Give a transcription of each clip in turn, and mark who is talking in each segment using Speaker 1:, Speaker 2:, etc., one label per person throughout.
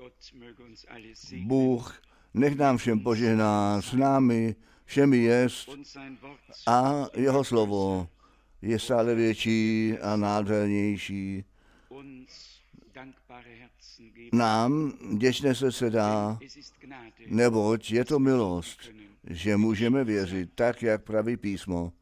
Speaker 1: Bůh nech nám všem požehná, s námi všemi jest a jeho slovo je stále větší a nádhernější. Nám vděčné srdce dá, neboť je to milost, že můžeme věřit tak, jak praví písmo.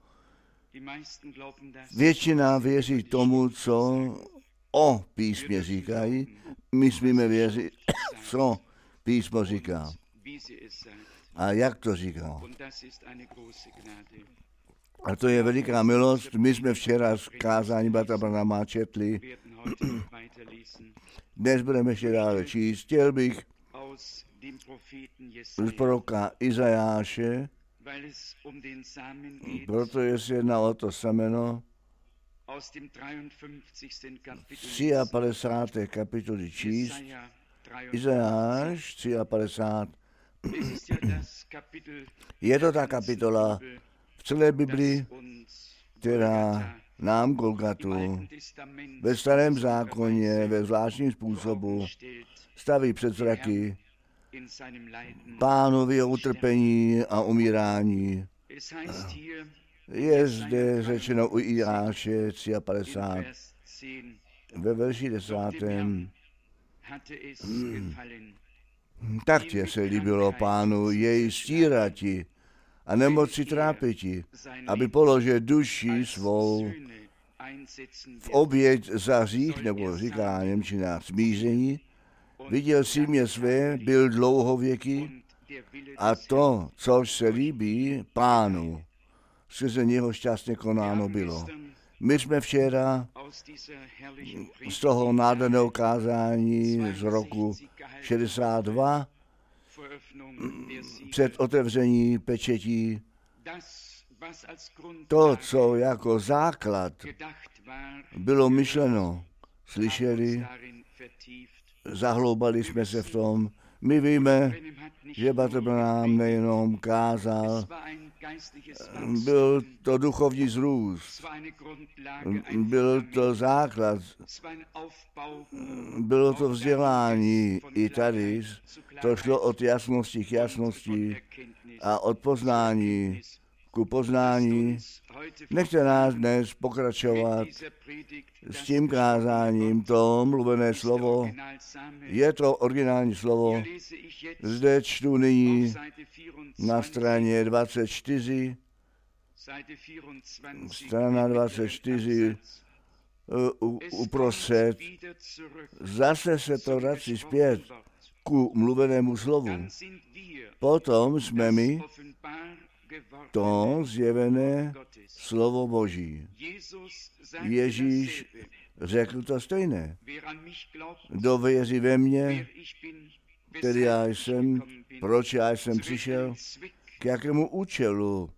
Speaker 1: Většina věří tomu, co o písmě říkají. My smíme věřit, co písmo říká. A jak to říká. A to je veliká milost. My jsme včera z kázání bratra Branhama četli. Dnes budeme ještě dále číst. Chtěl bych z proroka Izajáše, protože se jedná o to semeno, 53. kapitoly číst. Izajáš 53. Je to ta kapitola v celé Bibli, která nám Golgatu ve Starém zákoně ve zvláštním způsobu staví před zraky Pánovi utrpení a umírání. Je zde řečeno u Izajáše 53. ve verši 10. Tak tě se líbilo Pánu jej stírati a nemoci trápiti, aby položil duši svou v oběť za hřích, nebo říká němčina smíření, viděl si mě své, byl dlouhověký a to, což se líbí Pánu, skrze něho šťastně konáno bylo. My jsme včera z toho nádherného kázání z roku 62 před otevření pečetí to, co jako základ bylo myšleno, slyšeli, zahloubali jsme se v tom. My víme, že bratr Branham nejenom kázal, byl to duchovní zrůst, byl to základ, bylo to vzdělání i tady, to šlo od jasnosti k jasnosti a od poznání ku poznání. Nechte nás dnes pokračovat s tím kázáním, to mluvené slovo, je to originální slovo. Zde čtu nyní na straně 24, strana 24, uprostřed. Zase se to vrací zpět ku mluvenému slovu. Potom jsme my to zjevené slovo Boží. Ježíš řekl to stejné. Kdo věří ve mě, který já jsem, proč já jsem přišel, k jakému účelu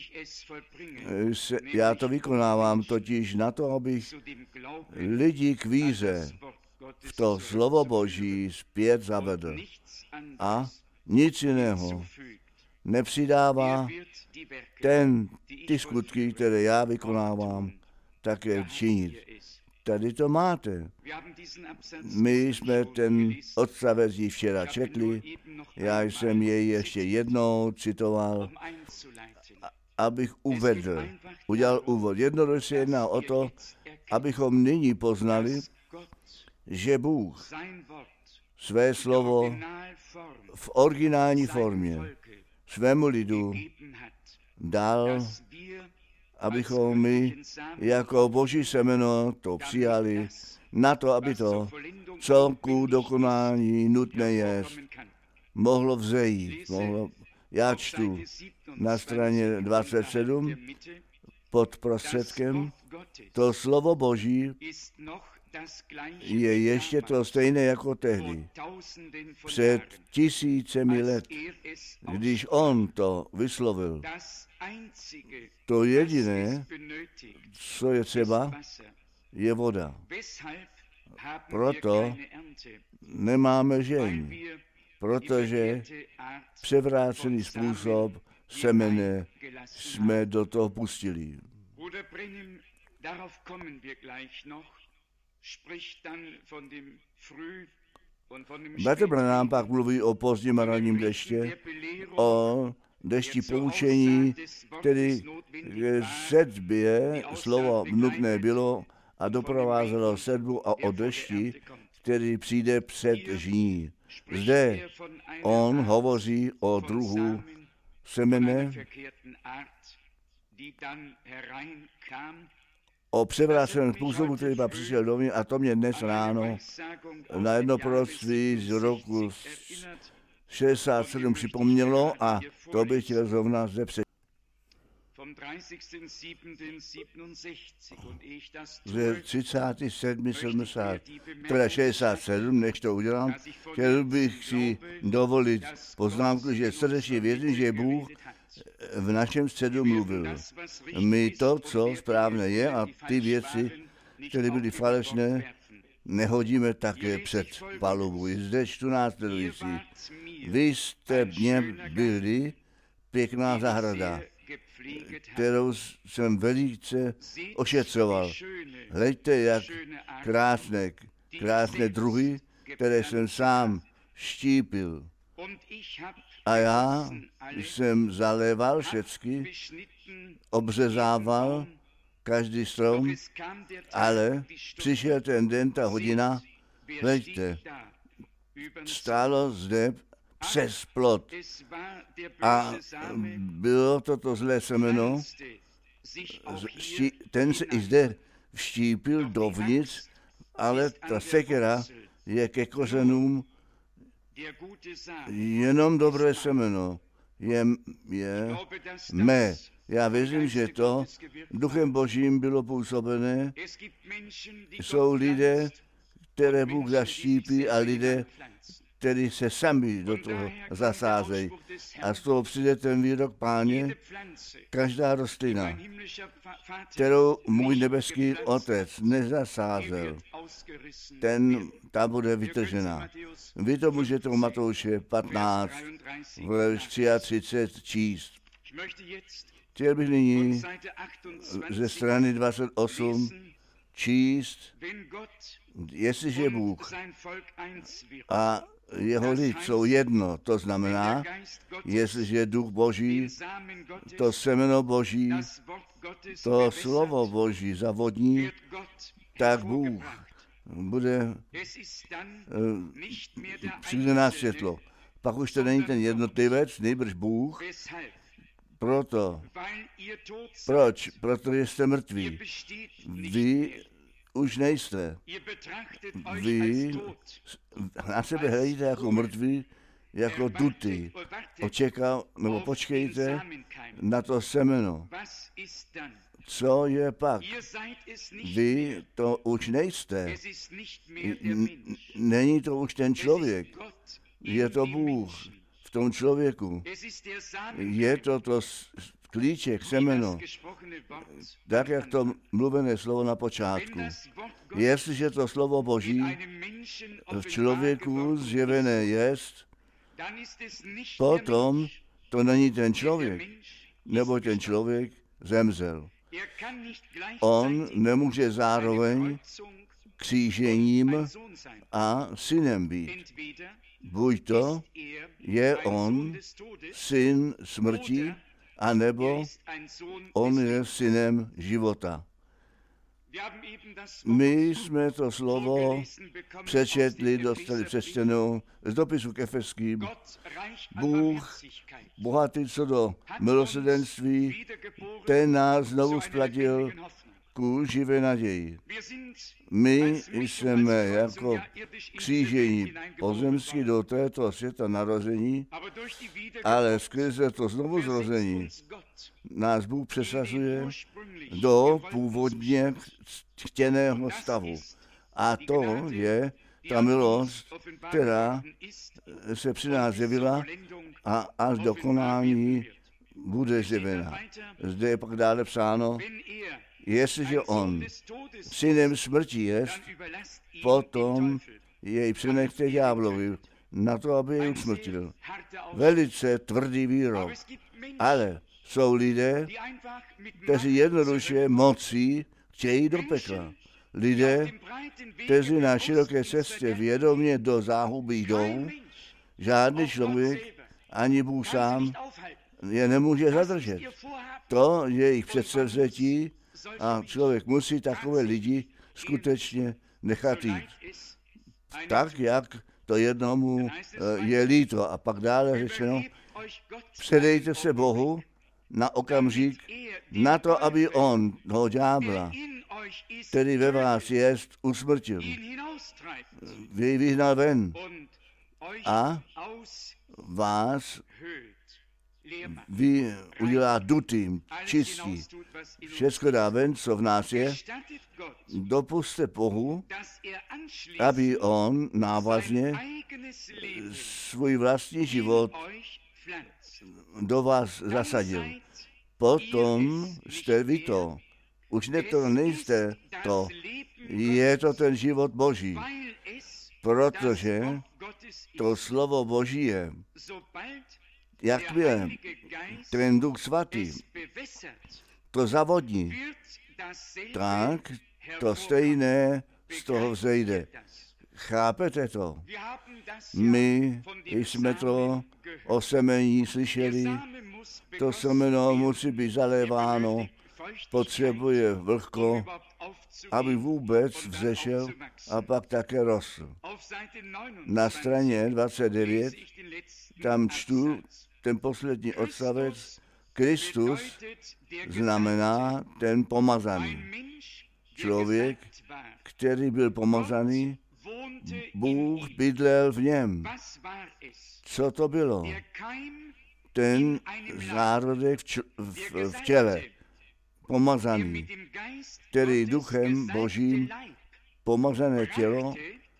Speaker 1: já to vykonávám, totiž na to, abych lidi k víře v to slovo Boží zpět zavedl. A nic jiného nepřidává ty skutky, které já vykonávám, také činit. Tady to máte. My jsme ten odstavec včera četli, já jsem jej ještě jednou citoval, abych udělal úvod. Jednoduše se jedná o to, abychom nyní poznali, že Bůh své slovo v originální formě svému lidu dal, abychom my jako Boží semeno to přijali, na to, aby to, co ku dokonání nutné je, mohlo vzejít. Já čtu na straně 27 pod prostředkem, to slovo Boží je ještě to stejné jako tehdy. Před 1000 let, když on to vyslovil, to jediné, co je třeba, je voda. Proto nemáme žení, protože převrácený způsob semene jsme do toho pustili. Bratr Branham pak mluví o pozdním a ranním deště, o dešti poučení, který v sedbě slovo nutné bylo a doprovázelo sedbu, a o dešti, který přijde před žní. Zde on hovoří o druhu semene, o převráceném způsobu, který pak přišel do mě, a to mě dnes ráno na jedno proroctví z roku 67 připomnělo, a to bych chtěl zrovna zde ze 67, než to udělám, chtěl bych si dovolit poznámku, že srdečně věřím, že Bůh v našem středu mluvil. My to, co správné je, a ty věci, které byly falešné, nehodíme také před palubu. Zde čtu následující. Vy jste mě byli pěkná zahrada, kterou jsem velice ošetřoval. Hleďte, jak krásné druhy, které jsem sám štípil. A já jsem zaléval všecky, obřezával každý strom, ale přišel ten den, ta hodina, hleďte, stálo zde přes plot a bylo toto zlé semeno, ten se i zde vštípil dovnitř, ale ta sekera je ke kořenům jenom dobré semeno, je mé. Já věřím, že to Duchem Božím bylo působené. Jsou lidé, které Bůh zaštípí, a lidé, kteří se sami do toho zasázejí. A z toho přijde ten výrok Páně, každá rostlina, kterou můj nebeský Otec nezasázel, ta bude vytržena. Vy to můžete u Matouše 15, verš 33 číst. Chtěl bych nyní ze strany 28 číst, jestliže Bůh a jeho lid jsou jedno, to znamená, jestliže Duch Boží, to semeno Boží, to slovo Boží zavodní, tak Bůh bude přijde na světlo. Pak už to není ten jednotlivec, nejbrž Bůh. Proč? Protože jste mrtví. Vy už nejste. Vy na sebe hlejíte jako mrtví, jako duty. Počkejte na to semeno. Co je pak? Vy to už nejste. Není to už ten člověk. Je to Bůh v tom člověku. Je to klíček, semeno, tak jak to mluvené slovo na počátku. Jestliže to slovo Boží v člověku zjevené jest, potom to není ten člověk, nebo ten člověk zemřel. On nemůže zároveň křížením a synem být. Buď to je on syn smrti, anebo on je synem života. My jsme to slovo přečetli, dostali přečtenou z dopisu k Efeským. Bůh, bohatý co do milosrdenství, ten nás znovu splatil ku živé naději. My jsme jako křížení pozemský do této světa narození, ale skrze to znovuzrození nás Bůh přesazuje do původně chtěného stavu. A to je ta milost, která se při nás zjevila a až do konání bude zjevena. Zde je pak dále psáno, jestliže on synem smrti jest, potom jej přinechte ďáblovi na to, aby jej usmrtil. Velice tvrdý výrok. Ale jsou lidé, kteří jednoduše mocí chtějí do pekla. lidé, kteří na široké cestě vědomě do záhuby jdou, žádný člověk, ani Bůh sám je nemůže zadržet. To je jejich předsevzetí a člověk musí takové lidi skutečně nechat jít. Tak, jak to jednomu je líto. A pak dále řečeno, předejte se Bohu na okamžik, na to, aby on toho ďábla, který ve vás jest, usmrtil. Jej vyhnal ven a vás udělá dutým, čistí. Všechno dá ven, co v nás je. Dopuste Bohu, aby on návazně svůj vlastní život do vás zasadil. Potom jste vy to. Už nejste to. Je to ten život Boží. Protože to slovo Boží je, jakmile ten Duch Svatý to zavodní, tak to stejné z toho vzejde. Chápete to? My jsme to o semení slyšeli, to semeno musí být zaléváno, potřebuje vlhko, aby vůbec vzešel a pak také rostl. Na straně 29 tam čtu ten poslední odstavec. Kristus znamená ten pomazaný. Člověk, který byl pomazaný, Bůh bydlel v něm. Co to bylo? Ten zárodek v těle, pomazaný, který duchem Božím pomazané tělo,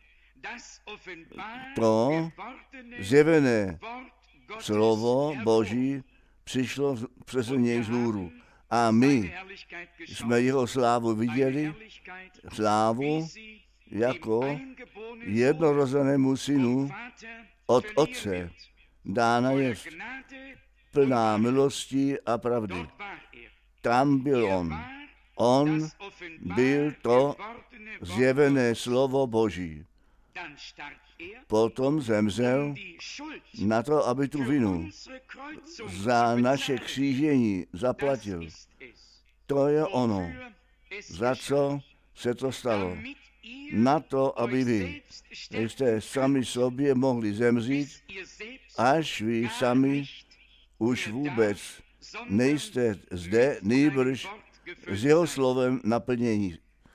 Speaker 1: to zjevené slovo Boží přišlo přes něj vzhůru. A my jsme jeho slávu viděli, slávu jako jednorozenému synu od Otce dána jest, plná milosti a pravdy. Tam byl on. On byl to zjevené slovo Boží. Potom zemřel na to, aby tu vinu za naše křížení zaplatil. To je ono, za co se to stalo. Na to, aby vy jste sami sobě mohli zemřít, až vy sami už vůbec nejste zde, nýbrž s jeho slovem naplnění.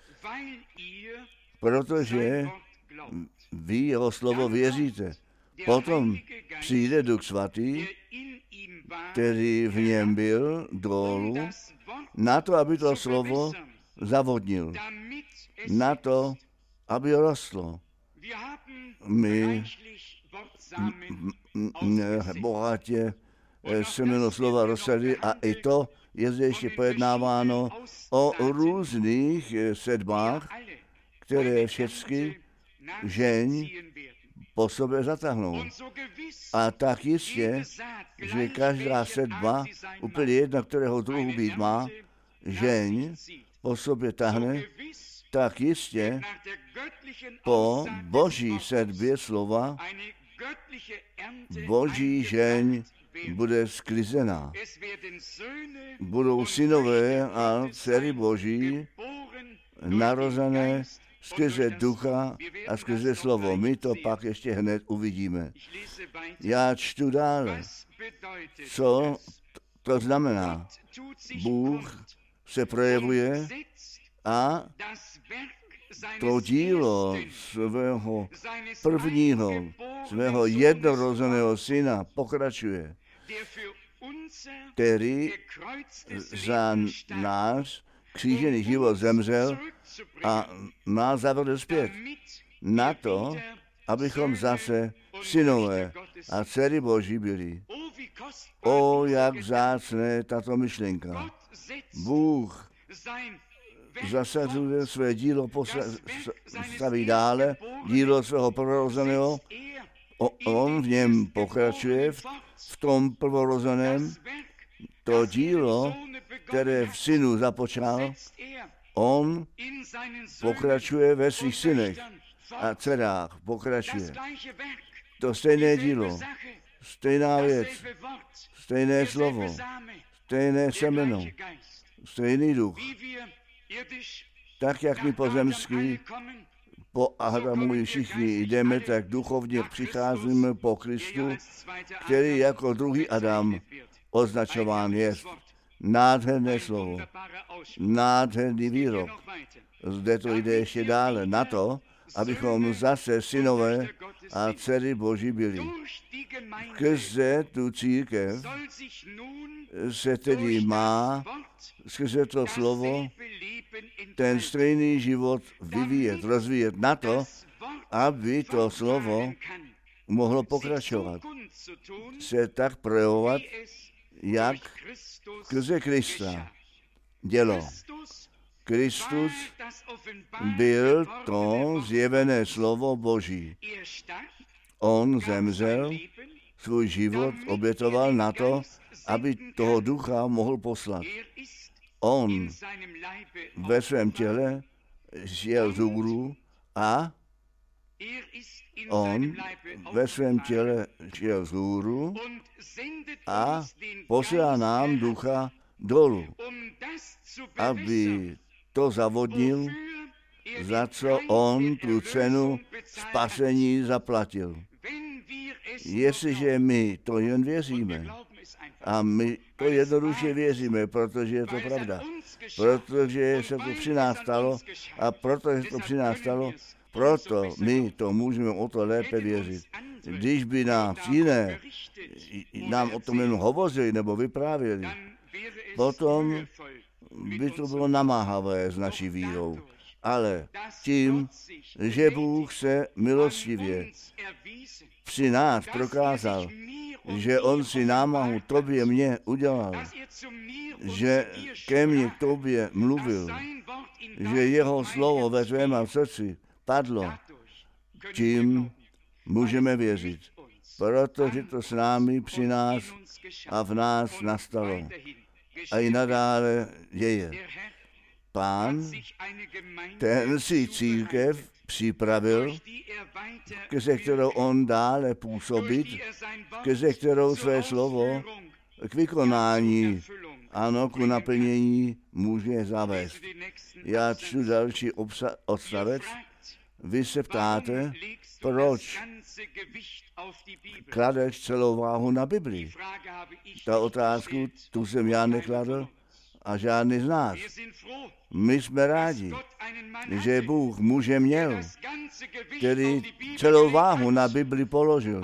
Speaker 1: Protože vy jeho slovo věříte. Potom přijde Duch Svatý, který v něm byl dolů, na to, aby to slovo zavodnil. Na to, aby rostlo. My bohatě semeno slova rozsady a i to je zde ještě pojednáváno o různých sedbách, které všechny žeň po sobě zatáhnou. A tak jistě, že každá sedba, úplně jedna, kterého druhu být má, žeň po sobě tahne, tak jistě po Boží sedbě slova Boží žeň bude sklizená. Budou synové a dcery Boží narozené skrze ducha a skrze slovo. My to pak ještě hned uvidíme. Já čtu dále. Co to znamená? Bůh se projevuje a to dílo svého prvního, svého jednorozeného syna pokračuje, který za náš křížený život zemřel a nás zavedl zpět na to, abychom zase synové a dcery Boží byli. O, jak vzácné tato myšlenka. Bůh zasazuje své dílo, staví dále, dílo svého prvorozeného, on v něm pokračuje, v tom prvorozeném, to dílo, které v synu započal, On pokračuje ve svých synech a dcerách. Pokračuje. To stejné dílo, stejná věc, stejné slovo, stejné semeno, stejný duch. Tak, jak my pozemský po Adamu všichni jdeme, tak duchovně přicházíme po Kristu, který jako druhý Adam označován je. Nádherné slovo, nádherný výrok. Zde to jde ještě dále na to, abychom zase synové a dcery Boží byli. Skrze tu církev se tedy má, skrze to slovo, ten stejný život vyvíjet, rozvíjet na to, aby to slovo mohlo pokračovat. Se tak projevovat, jak skrze Krista dělo. Kristus byl to zjevené slovo Boží. On zemřel, svůj život obětoval na to, aby toho ducha mohl poslat. On ve svém těle šel z hůru a on ve svém těle šel z hůru a posílá nám ducha dolů, aby to zavodnil, za co on tu cenu spasení zaplatil. Jestliže my to jen věříme, a my to jednoduše věříme, protože je to pravda, protože se to při nás stalo a protože to při nás stalo, proto my to můžeme o to lépe věřit. Když by nám o tom jen hovořili nebo vyprávěli, potom by to bylo namáhavé s naší vírou. Ale tím, že Bůh se milostivě při nás prokázal, že on si námahu tobě mě udělal, že ke mně k tobě mluvil, že jeho slovo ve tvém srdci padlo, tím můžeme věřit, protože to s námi při nás a v nás nastalo a i nadále děje. Pán, ten si církev připravil, skrze kterou on dále působit, skrze kterou své slovo k vykonání, ano, k naplnění může zavést. Já čtu další odstavec. Vy se ptáte, proč kladeš celou váhu na Bibli. Ta otázku, tu jsem já nekladl a žádný z nás. My jsme rádi, že Bůh muže měl, který celou váhu na Bibli položil.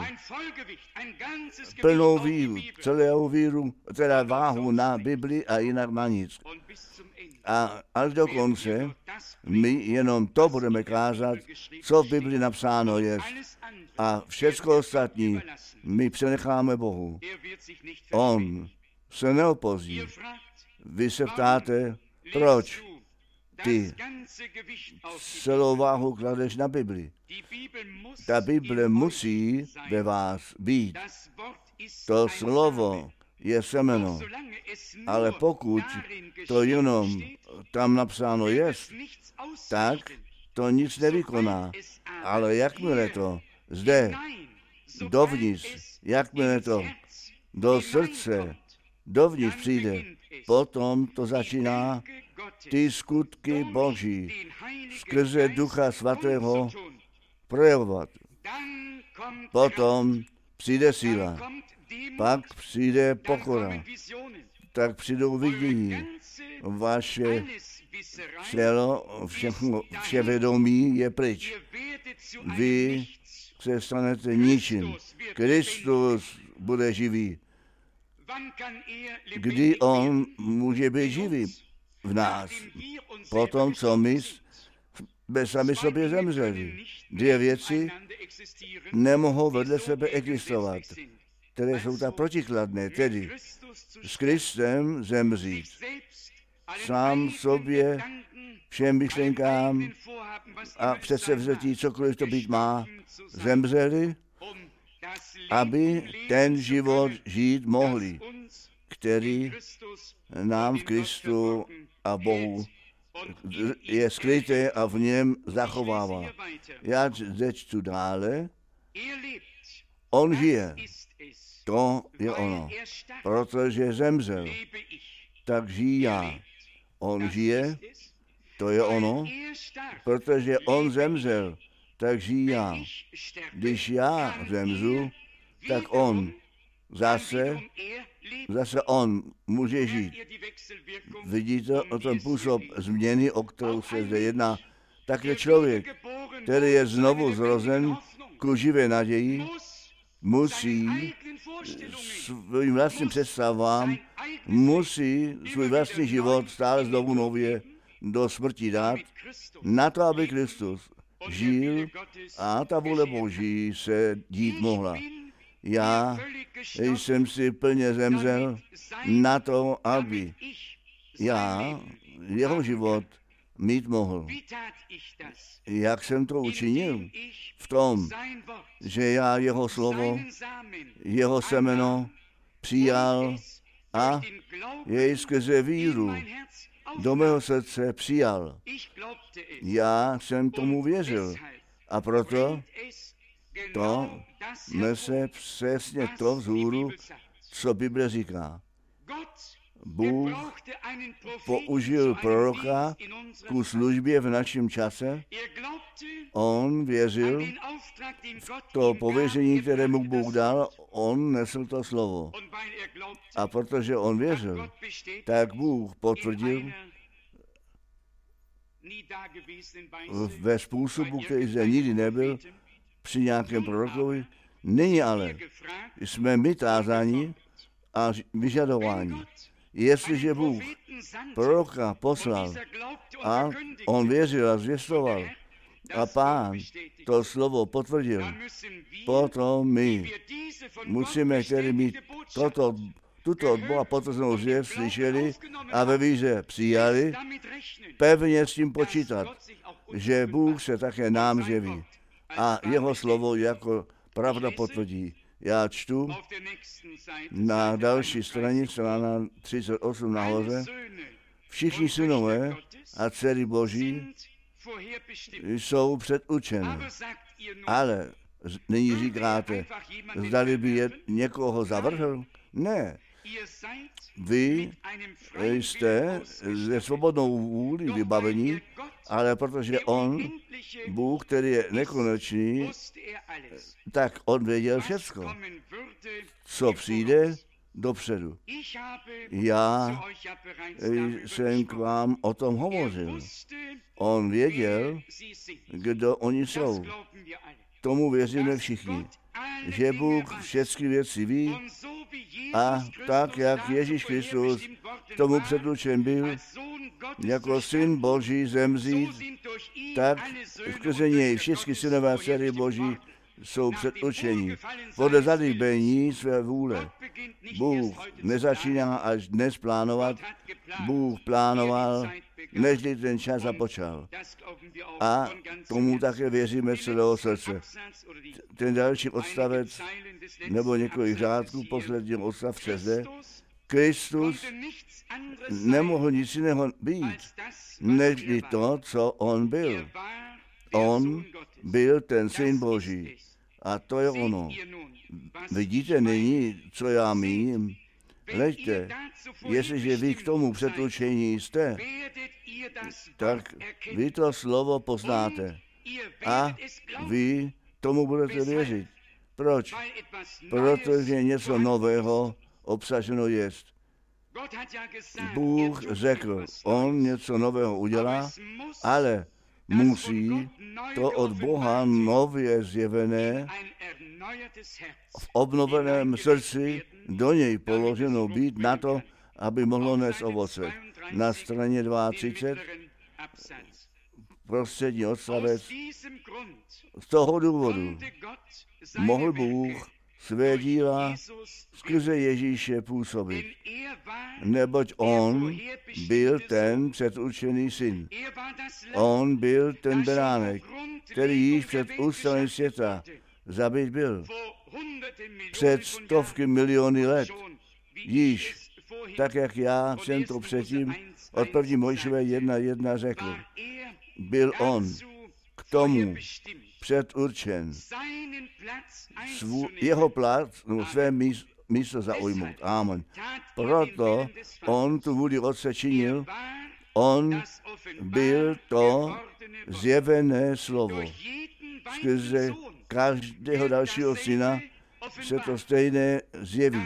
Speaker 1: Plnou víru, celou víru, teda váhu na Bibli a jinak na nic. A až do konce my jenom to budeme kázat, co v Bibli napsáno je. A všecko ostatní my přenecháme Bohu. On se neopozí. Vy se ptáte, proč ty celou váhu kladeš na Bibli. Ta Bible musí ve vás být. To slovo je semeno, ale pokud to jenom tam napsáno je, tak to nic nevykoná. Ale jakmile to zde dovnitř, jakmile to do srdce dovnitř přijde, potom to začíná ty skutky Boží skrze Ducha Svatého projevovat. Potom přijde síla, pak přijde pokora, tak přijdou vidění. Vaše tělo, vše vědomí je pryč. Vy se stanete ničím. Kristus bude živý. Kdy on může být živý v nás? Potom, co my sami sobě zemřeli. Dvě věci nemohou vedle sebe existovat, které jsou tak protikladné, tedy s Kristem zemřít, sám sobě, všem myšlenkám a předsevzetí, cokoliv to být má, zemřeli, aby ten život žít mohli, který nám v Kristu a Bohu je skryté a v něm zachovává. Já zde čtu dále. On žije. To je ono. Protože zemřel, tak žiji já. On žije, to je ono. Protože on zemřel, tak žiji já. Když já zemřu, tak on zase on může žít. Vidíte o tom působ změny, o kterou se zde jedná. Také člověk, který je znovu zrozen ku živé naději, musí svým vlastním představám, musí svůj vlastní život stále znovu nově do smrti dát, na to, aby Kristus žil a ta vůle Boží se dít mohla. Já jsem si plně zemřel na to, aby já jeho život mít mohl. Jak jsem to učinil? V tom, že já jeho slovo, jeho semeno přijal a jej skrze víru do mého srdce přijal. Já jsem tomu věřil a proto to nese přesně to vzhůru, co Bible říká. Bůh použil proroka ku službě v našem čase. On věřil v to pověření, které mu Bůh dal, on nesl to slovo. A protože on věřil, tak Bůh potvrdil ve způsobu, který zde nikdy nebyl, při nějakém prorokovi. Nyní ale jsme my tázáni a vyžadováni. Jestliže Bůh proroka poslal a on věřil a zvěstoval a Pán to slovo potvrdil, potom my musíme tedy mít tuto od Boha potvrzenou zvěst slyšeli a ve víře přijali, pevně s tím počítat, že Bůh se také nám zjeví a jeho slovo jako pravda potvrdí. Já čtu na další straně, strana 38 nahoře, všichni synové a dcery Boží jsou předurčeny. Ale nyní říkáte, zdali by někoho zavrhl? Ne. Vy jste ze svobodnou vůli vybavení, ale protože on, Bůh, který je nekonečný, tak on věděl všecko, co přijde dopředu. Já jsem k vám o tom hovořil. On věděl, kdo oni jsou. Tomu věříme všichni, že Bůh všechny věci ví a tak, jak Ježíš Kristus k tomu předurčen byl, jako syn Boží zemřít, tak skrze něj všechny synové a dcery Boží jsou předurčení podle zalíbení své vůle. Bůh nezačíná až dnes plánovat, Bůh plánoval, než ten čas započal. A tomu také věříme z celého srdce. Ten další odstavec, nebo několik řádků, poslední odstavce zde, Kristus nemohl nic jiného být, než i to, co on byl. On byl ten syn Boží. A to je ono. Vidíte nyní, co já míním? Hleďte, jestliže vy k tomu předurčení jste, tak vy to slovo poznáte a vy tomu budete věřit. Proč? Protože něco nového obsaženo jest. Bůh řekl, on něco nového udělá, ale musí to od Boha nově zjevené v obnoveném srdci do něj položeno být na to, aby mohlo nést ovoce. Na straně 32 prostřední odstavec. Z toho důvodu mohl Bůh své díla skrze Ježíše působit, neboť on byl ten předurčený syn. On byl ten beránek, který již před ústavem světa zabit byl. Před stovky miliony let. Již, tak jak já jsem to předtím od 1. Mojžíšové 1:1 řekl, byl on k tomu předurčen jeho své místo zaujmout. Amen. Proto on tu vůli Otce činil, on byl to zjevené slovo. Skrze každého dalšího syna se to stejné zjeví.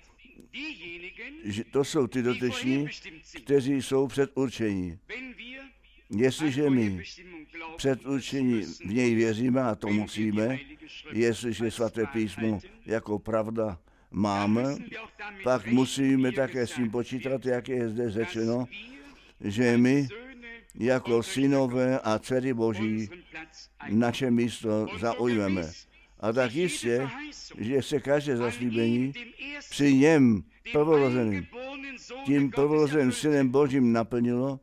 Speaker 1: Že to jsou ty dotyční, kteří jsou předurčení. Jestliže my předurčení v něj věříme, a to musíme, jestliže svaté písmo jako pravda máme, pak musíme také s tím počítat, jak je zde řečeno, že my jako synové a dcery Boží naše místo zaujmeme. A tak jistě, že se každé zaslíbení při něm prvorozeným, tím prvorozeným synem Božím naplnilo,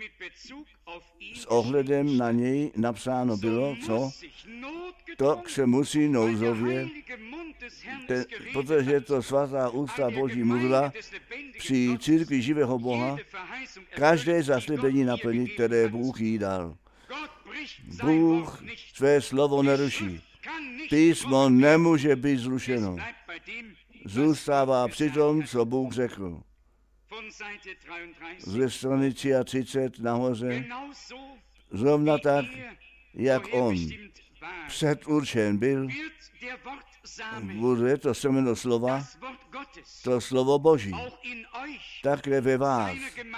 Speaker 1: s ohledem na něj napsáno bylo, co? To se musí nouzově, protože to svatá ústa Boží mluvila při církvi živého Boha, každé zaslíbení naplnit, které Bůh jí dal. Bůh své slovo neruší. Písmo nemůže být zrušeno. Zůstává při tom, co Bůh řekl. Ze strany 33 nahoře, zrovna tak, jak on předurčen byl, bude to semeno slova, to slovo Boží, také ve vás,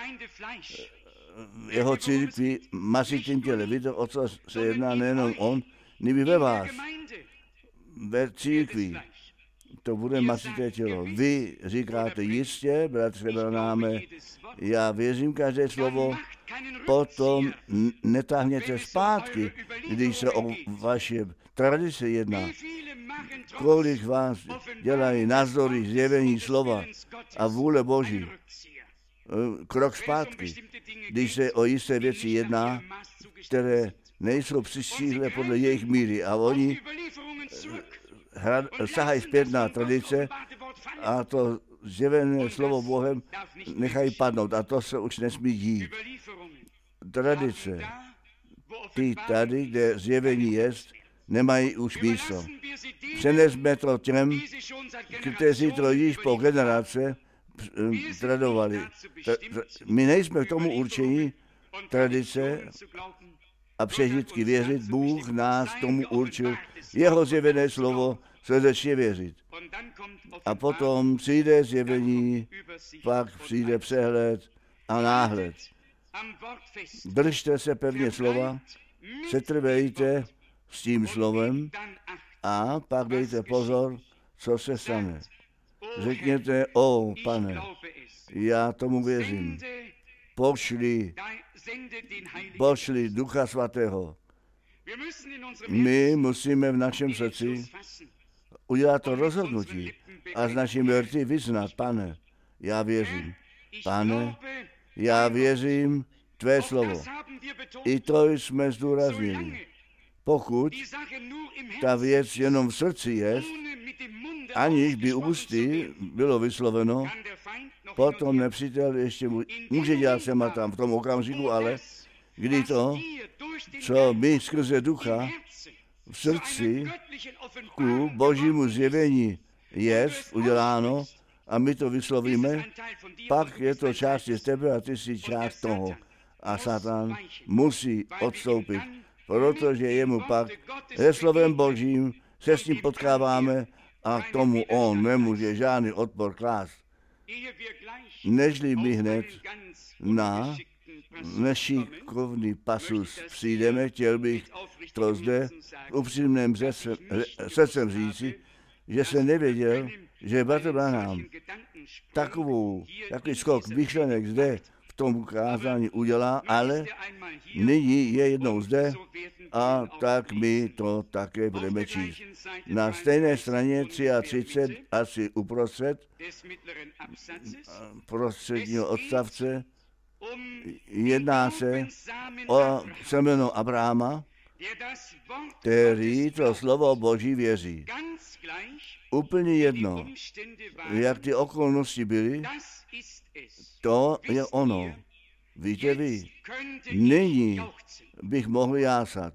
Speaker 1: jeho církvi, masitím těle. Víte, o co se jedná, nejenom on, neby ve vás, ve církvi. To bude masité tělo. Vy říkáte jistě, bratře Branáme, já věřím každé slovo, potom netáhněte zpátky, když se o vaše tradice jedná. Kolik vás dělají názory, zjevení slova a vůle Boží. Krok zpátky, když se o jisté věci jedná, které nejsou přistíhlé podle jejich míry a oni sahají zpět na tradice a to zjevené slovo Bohem nechají padnout a to se už nesmí dít. Tradice, ty tady, kde zjevení jest, nemají už místo. Přenesme to těm, kteří to již po generace tradovali. My nejsme k tomu určení tradice a přežitky věřit. Bůh nás tomu určil, jeho zjevené slovo srdečně věřit. A potom přijde zjevení, pak přijde přehled a náhled. Držte se pevně slova, setrvejte s tím slovem a pak dejte pozor, co se stane. Řekněte, o Pane, já tomu věřím. Pošli Ducha Svatého. My musíme v našem srdci udělat to rozhodnutí a s našimi rty vyznat, Pane, já věřím. Pane, já věřím tvé slovo. I to jsme zdůraznili. Pokud ta věc jenom v srdci je, aniž by ústy bylo vysloveno, potom nepřítel ještě může dělat sem a tam v tom okamžiku, ale kdy to, co my skrze ducha v srdci ku božímu zjevení je uděláno a my to vyslovíme, pak je to část z tebe a ty jsi část toho. A Satan musí odstoupit, protože jemu pak se slovem Božím se s ním potkáváme a k tomu on nemůže žádný odpor klást. Nežli my hned na nešikovný pasus přijdeme, chtěl bych to zde upřímným srdcem říci, že jsem nevěděl, že bratr Branham takový skok myšlenek zde v tom kázání udělá, ale nyní je jednou zde a tak my to také budeme číst. Na stejné straně 33, asi uprostřed prostředního odstavce, jedná se o semeno Abrahama, který to slovo Boží věří. Úplně jedno, jak ty okolnosti byly, to je ono. Víte vy, nyní bych mohl jásat.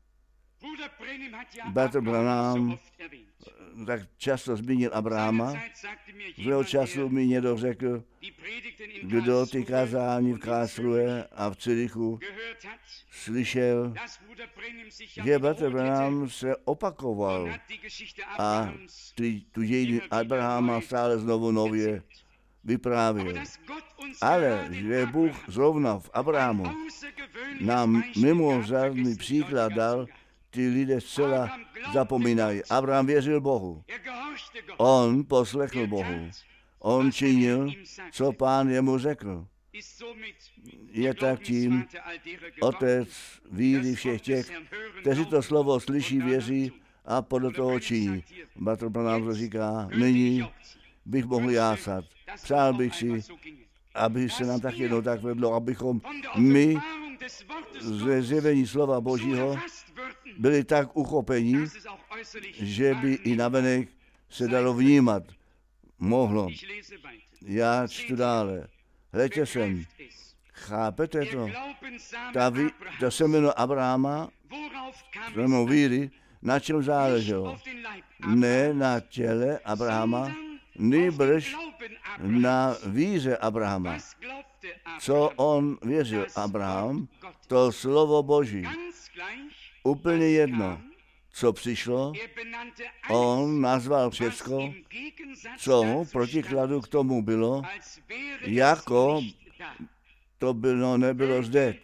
Speaker 1: Bratr Branham tak často zmínil Abrahama. V jeho času mi někdo řekl, kdo ty kázání v Karlsruhe a v Zürichu slyšel, že bratr Branham se opakoval a tu dějiny Abrahama stále znovu nově vyprávěl. Ale že Bůh zrovna v Abrahamu nám mimořádný příklad dal, ty lidé zcela zapomínají. Abraham věřil Bohu. On poslechl Bohu. On činil, co Pán jemu řekl. Je tak tím otec víry všech těch, kteří to slovo slyší, věří a podle toho činí. Bratr Branham říká, nyní bych mohl jásat. Přál bych si, aby se nám tak jednou tak vedlo, abychom my ze zjevení slova Božího byli tak uchopeni, že by i navenek se dalo vnímat. Mohlo. Já čtu dále. Hleďte sem. Chápete to? To semeno Abrahama, semeno víry, na čem záleželo? Ne na těle Abrahama, nýbrž na víře Abrahama. Co on věřil Abraham? To slovo Boží. Úplně jedno, co přišlo, on nazval všecko, co protikladu k tomu bylo, jako to bylo, nebylo zde.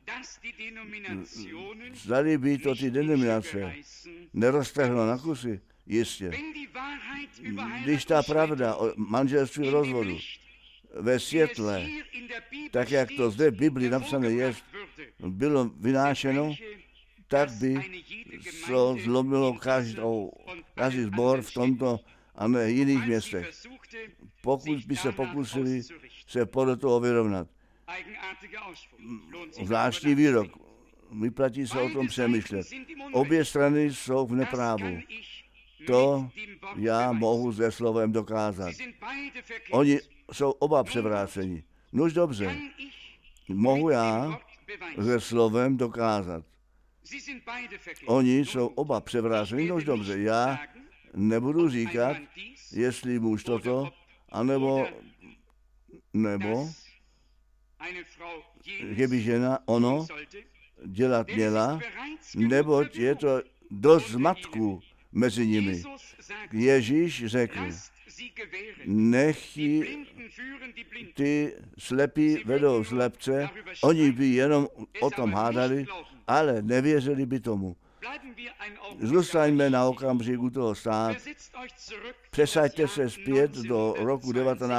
Speaker 1: Zdali by to ty denominace neroztrhlo na kusy, jistě. Když ta pravda o manželství rozvodu ve světle, tak jak to zde v Biblii napsané je, bylo vynášeno, tak by to zlomilo každý sbor v tomto a ne jiných městech. Pokud by se pokusili se podle toho vyrovnat. Zvláštní výrok. Vyplatí se o tom přemýšlet. Obě strany jsou v neprávu. To já mohu se slovem dokázat. Oni jsou oba převráceni. Nož dobře. Mohu já se slovem dokázat. Oni jsou oba převráceni. Nož dobře. Já nebudu říkat, jestli muž toto, anebo že by žena ono dělat měla, neboť je to dost zmatků mezi nimi. Ježíš řekl, nech ty slepí vedou slepce, oni by jenom o tom hádali, ale nevěřili by tomu. Zůstaňme na okamžiku toho stát. Přesaďte se zpět do roku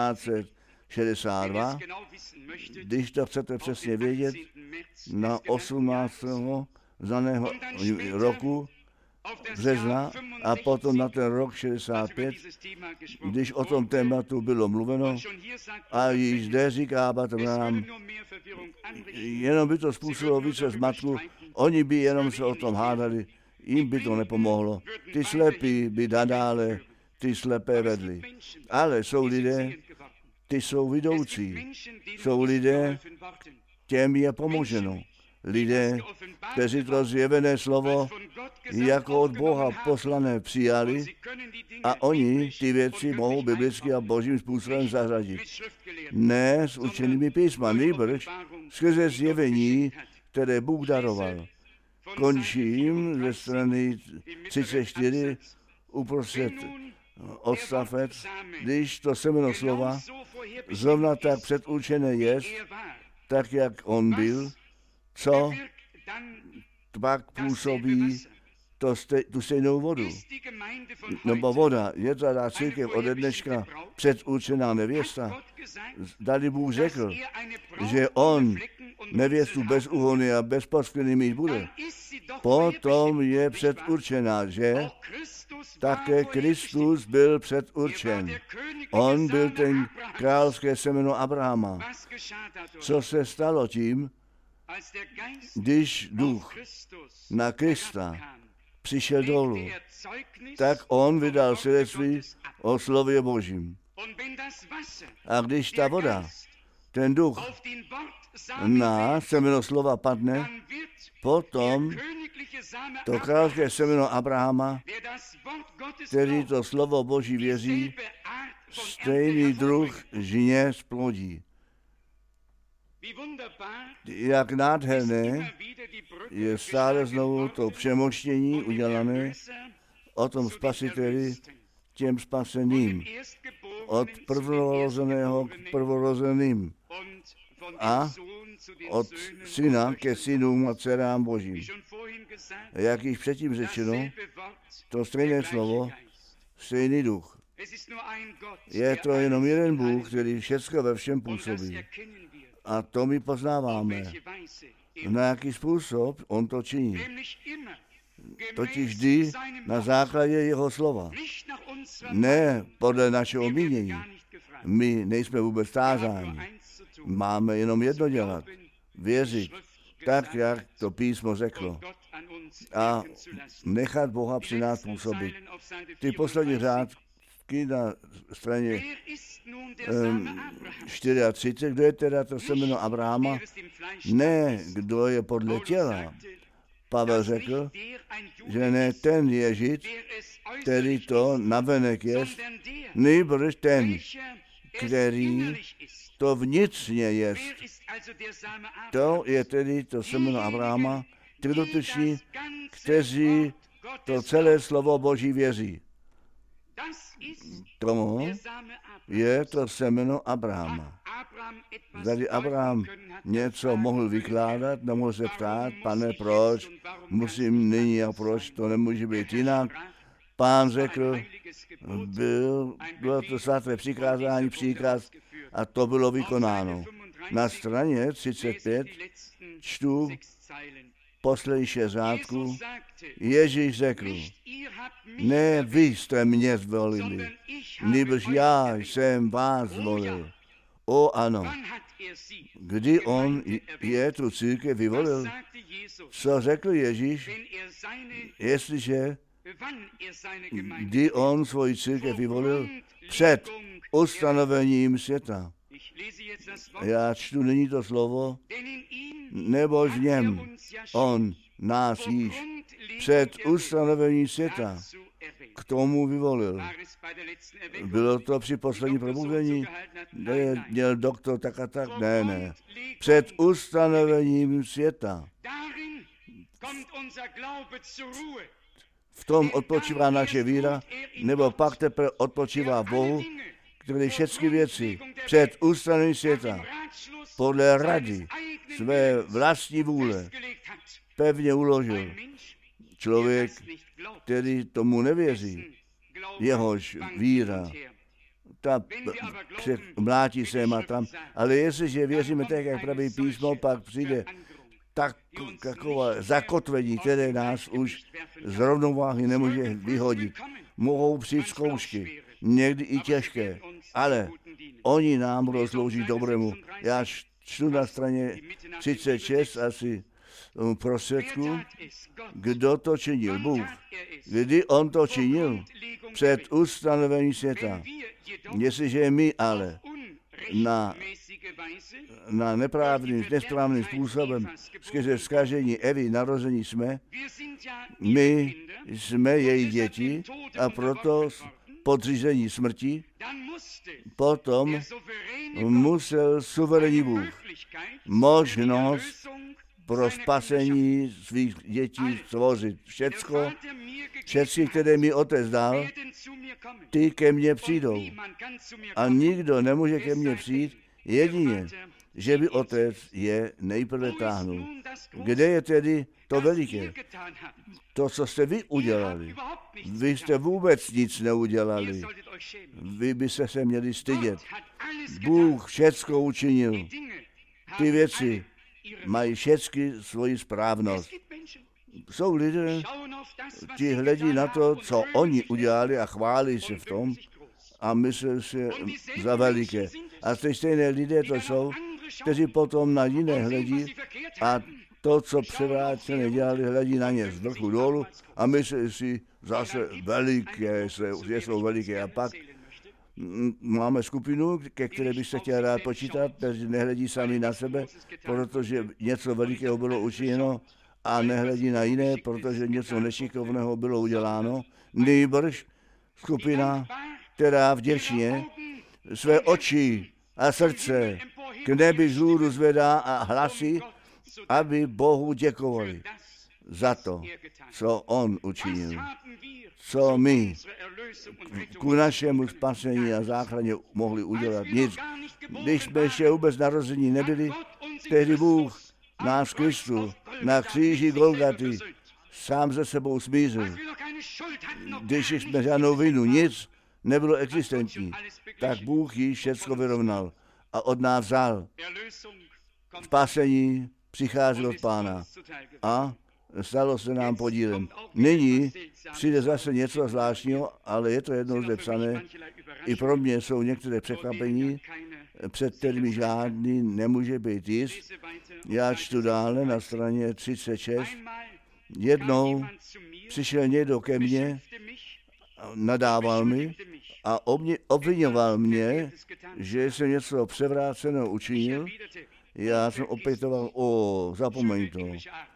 Speaker 1: 1962, když to chcete přesně vědět, na 18. daného roku března a potom na ten rok 65, když o tom tématu bylo mluveno a již zde říká Branham, jenom by to způsobilo více zmatku, oni by jenom se o tom hádali, jim by to nepomohlo. Ty slepí by nadále ty slepé vedli. Ale jsou lidé, ty jsou vidoucí. Jsou lidé, těm je pomoženo. Lidé, kteří to zjevené slovo jako od Boha poslané přijali a oni ty věci mohou biblicky a božím způsobem zařadit. Ne s učenými písma, nýbrž skrze zjevení, které Bůh daroval. Končím ze strany 34 uprostřed odstavec, když to semeno slova zrovna tak předurčené je, tak jak on byl, co pak působí tu stejnou vodu. Nebo voda, je teda církev ode dneška předurčená nevěsta. Tady Bůh řekl, že on nevěstu bez úhony a bez poskvrny mít bude. Potom je předurčená, že také Kristus byl předurčen. On byl ten královské semeno Abrahama. Co se stalo tím, když duch na Krista přišel dolů, tak on vydal svědectví o slově Božím. A když ta voda, ten duch, na semeno slova padne, potom to královské semeno Abrahama, který to slovo Boží věří, stejný druh žně splodí. Jak nádherné je stále znovu to přemoštění udělané o tom spasiteli těm spaseným. Od prvorozeného k prvorozeným a od syna ke synům a dcerám Božím. Jak již předtím řečeno, to stejné slovo, stejný duch. Je to jenom jeden Bůh, který všechno ve všem působí. A to my poznáváme. Na jaký způsob on to činí. Totiž vždy na základě jeho slova. Ne podle našeho mínění. My nejsme vůbec tázáni. Máme jenom jedno dělat. Věřit tak, jak to písmo řeklo. A nechat Boha při nás působit. Ty poslední řádky na straně 34, kdo je teda to semeno Abrahama? Ne, kdo je podle těla. Pavel řekl, že ne ten je žid, který to navenek jest, nýbrž ten, který to vnitřně jest. To je tedy to semeno Abrahama, ty dotyční, kteří to celé slovo Boží věří. Tomu je to semeno Abrahama. Tady Abraham něco mohl vykládat, nemohl se ptát, Pane, proč musím nyní a proč to nemůže být jinak. Pán řekl, bylo to svaté přikázání, příkaz a to bylo vykonáno. Na straně 35 čtu poslední řádku, Ježíš řekl, ne vy jste mě zvolili, nýbrž já jsem vás zvolil. O ano, kdy on je tu církev vyvolil, co řekl Ježíš, jestliže kdy on svoji církev vyvolil před ustanovením světa. Já čtu nyní to slovo, nebo v něm on nás již před ustanovením světa k tomu vyvolil. Bylo to při poslední probuzení, kde měl doktor tak a tak? Ne. Před ustanovením světa. V tom odpočívá naše víra, nebo pak teprve odpočívá Bohu, který všechny věci před ustanovením světa podle rady své vlastní vůle pevně uložil. Člověk, který tomu nevěří, jehož víra, ta mlátí sem a tam, ale jestliže věříme tak, jak praví písmo, pak přijde takové zakotvení, které nás už z rovnováhy nemůže vyhodit. Mohou přijít zkoušky, někdy i těžké, ale oni nám budou sloužit dobrému. Já čtu na straně 36 asi prostředku, kdo to činil, Bůh. Kdy on to činil? Před ustanovením světa. Jestliže my ale na nesprávným způsobem skrze zkažení Evy narození jsme, my jsme její děti a proto podřízení smrti, potom musel suverénní Bůh možnost pro spasení svých dětí stvořit. Všechny, které mi otec dal, ty ke mně přijdou. A nikdo nemůže ke mně přijít, jedině, že by otec je nejprve táhnul. Kde je tedy to veliké? To, co jste vy udělali. Vy jste vůbec nic neudělali. Vy byste se měli stydět. Bůh všecko učinil. Ty věci mají všechny svoji správnost. Jsou lidé, ti hledí na to, co oni udělali a chválí se v tom a myslí se za veliké. A ty stejné lidé to jsou, kteří potom na jiné hledí a to, co převrácené dělali, hledí na ně z vrchu dolů a myslí si zase veliké, že jsou veliké. A pak Máme skupinu, ke které bych se chtěl rád počítat, kteří nehledí sami na sebe, protože něco velikého bylo učiněno a nehledí na jiné, protože něco nešikovného bylo uděláno. Nýbrž skupina, která vděčně své oči a srdce k nebi vzhůru zvedá a hlasí, aby Bohu děkovali za to, co on učinil. Co my ku našemu spasení a záchraně mohli udělat? Nic. Když jsme ještě vůbec narození nebyli, tehdy Bůh nás v Kristu na kříži Golgaty sám ze sebou smířil. Když jsme žádnou vinu, nic nebylo existentní, tak Bůh ji všechno vyrovnal a od nás vzal. Spasení přichází od Pána a stalo se nám podílem. Nyní přijde zase něco zvláštního, ale je to jednou zde psané. I pro mě jsou některé překvapení, před kterými žádný nemůže být jist. Já čtu dále na straně 36. Jednou přišel někdo ke mně, nadával mi a obvinoval mě, že jsem něco převráceného učinil. Já jsem opětoval, zapomeň to.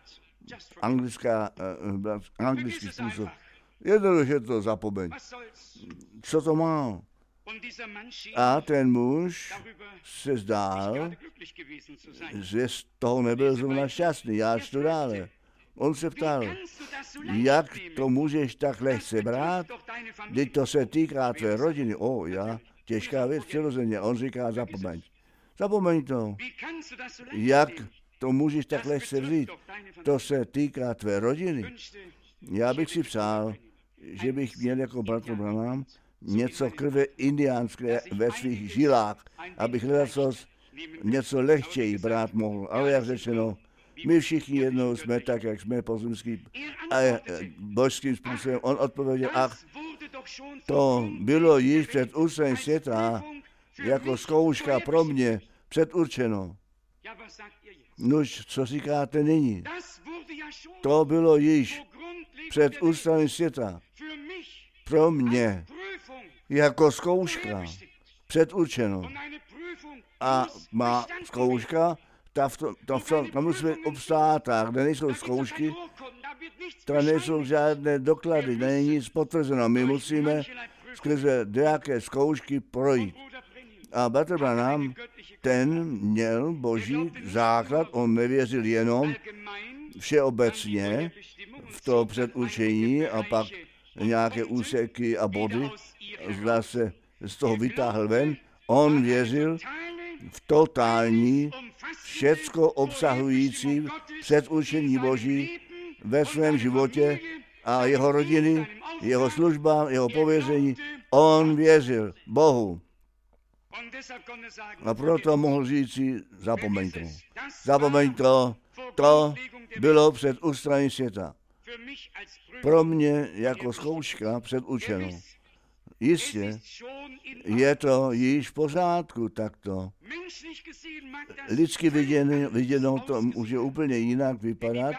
Speaker 1: Anglický způsob. Jednoduše to zapomeň. Co to má? A ten muž se zdál, že z toho nebyl zrovna šťastný. Já čtu dále. On se ptal, jak to můžeš tak lehce brát, když to se týká tvé rodiny. Těžká věc přirozeně. On říká, zapomeň to. Jak to můžeš tak lehce vzít? To se týká tvé rodiny. Já bych si přál, že bych měl jako bratr Branham něco krve indiánské ve svých žilách, abych něco lehčeji brát mohl. Ale jak řečeno, my všichni jednou jsme tak, jak jsme pozemským a božským způsobem. On odpověděl, to bylo již před ústřem světa jako zkouška pro mě předurčeno. Nož, co říkáte nyní? To bylo již před ústřem světa pro mě jako zkouška předurčeno. A má zkouška, tam musíme obstát, kde nejsou zkoušky, tam nejsou žádné doklady, není nic potvrzeno. My musíme skrze nějaké zkoušky projít. A bratr Branham, ten měl boží základ, on nevěřil jenom všeobecně v to předurčení a pak nějaké úseky a body zase z toho vytáhl ven. On věřil v totální, všecko obsahující předurčení Boží ve svém životě a jeho rodiny, jeho služba, jeho pověření. On věřil Bohu. A proto mohl říci, zapomeň to, to bylo před ústraní světa. Pro mě jako zkouška předurčeno. Jistě, je to již v pořádku takto. Lidsky viděno to může úplně jinak vypadat.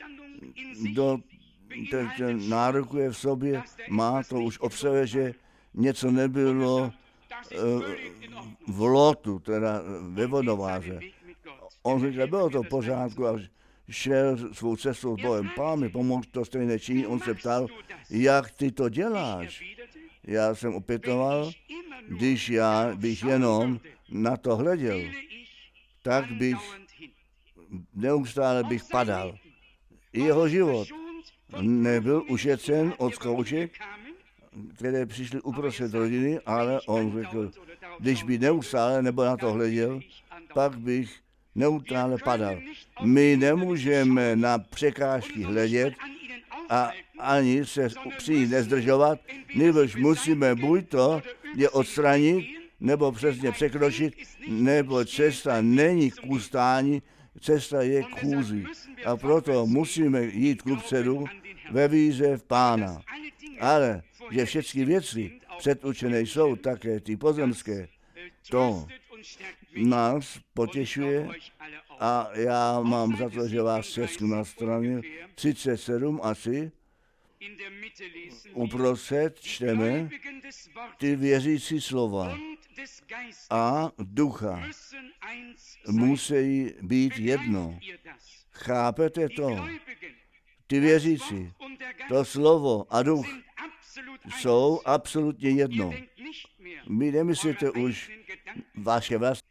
Speaker 1: Ten nárokuje v sobě, má to už obsahuje, že něco nebylo v lotu, teda ve vodováze. On říkal, bylo to v pořádku a šel svou cestou s Bohem. Pán mi pomohl to stejné činí. On se ptal, jak ty to děláš? Já jsem opětoval, když já bych jenom na to hleděl, tak bych neustále padal. Jeho život nebyl ušetřen od zkoušek, které přišly uprostřed rodiny, ale on řekl, když by neustále nebo na to hleděl, pak bych neustále padal. My nemůžeme na překážky hledět a ani se při ní nezdržovat, nebož musíme buď to je odstranit, nebo přesně překročit, nebo cesta není k ustání, cesta je k chůzi. A proto musíme jít kupředu ve víře v Pána. Ale že všechny věci předurčené jsou také ty pozemské, to nás potěšuje a já mám za to, že vás všechny na straně 37 asi Uprostřed čteme ty věřící slova a ducha musí být jedno. Chápete to? Ty věřící, to slovo a duch jsou absolutně jedno. Vy nemyslíte už vaše vlastní.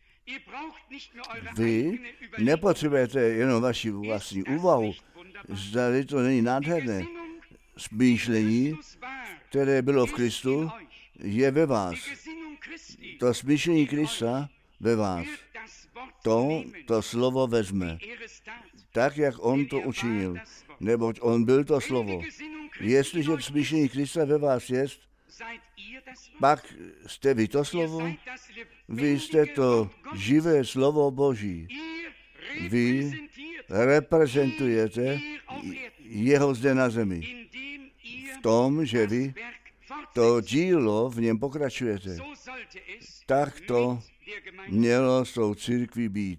Speaker 1: Vy nepotřebujete jenom vaši vlastní úvahu. Zdali to není nádherné. Smýšlení, které bylo v Kristu, je ve vás. To smýšlení Krista ve vás. To slovo vezme. Tak, jak on to učinil. Neboť on byl to slovo. Jestliže smýšlení Krista ve vás je, pak jste vy to slovo. Vy jste to živé slovo Boží. Vy reprezentujete jeho zde na zemi. V tom, že vy to dílo v něm pokračujete. Tak to mělo s tou církví být.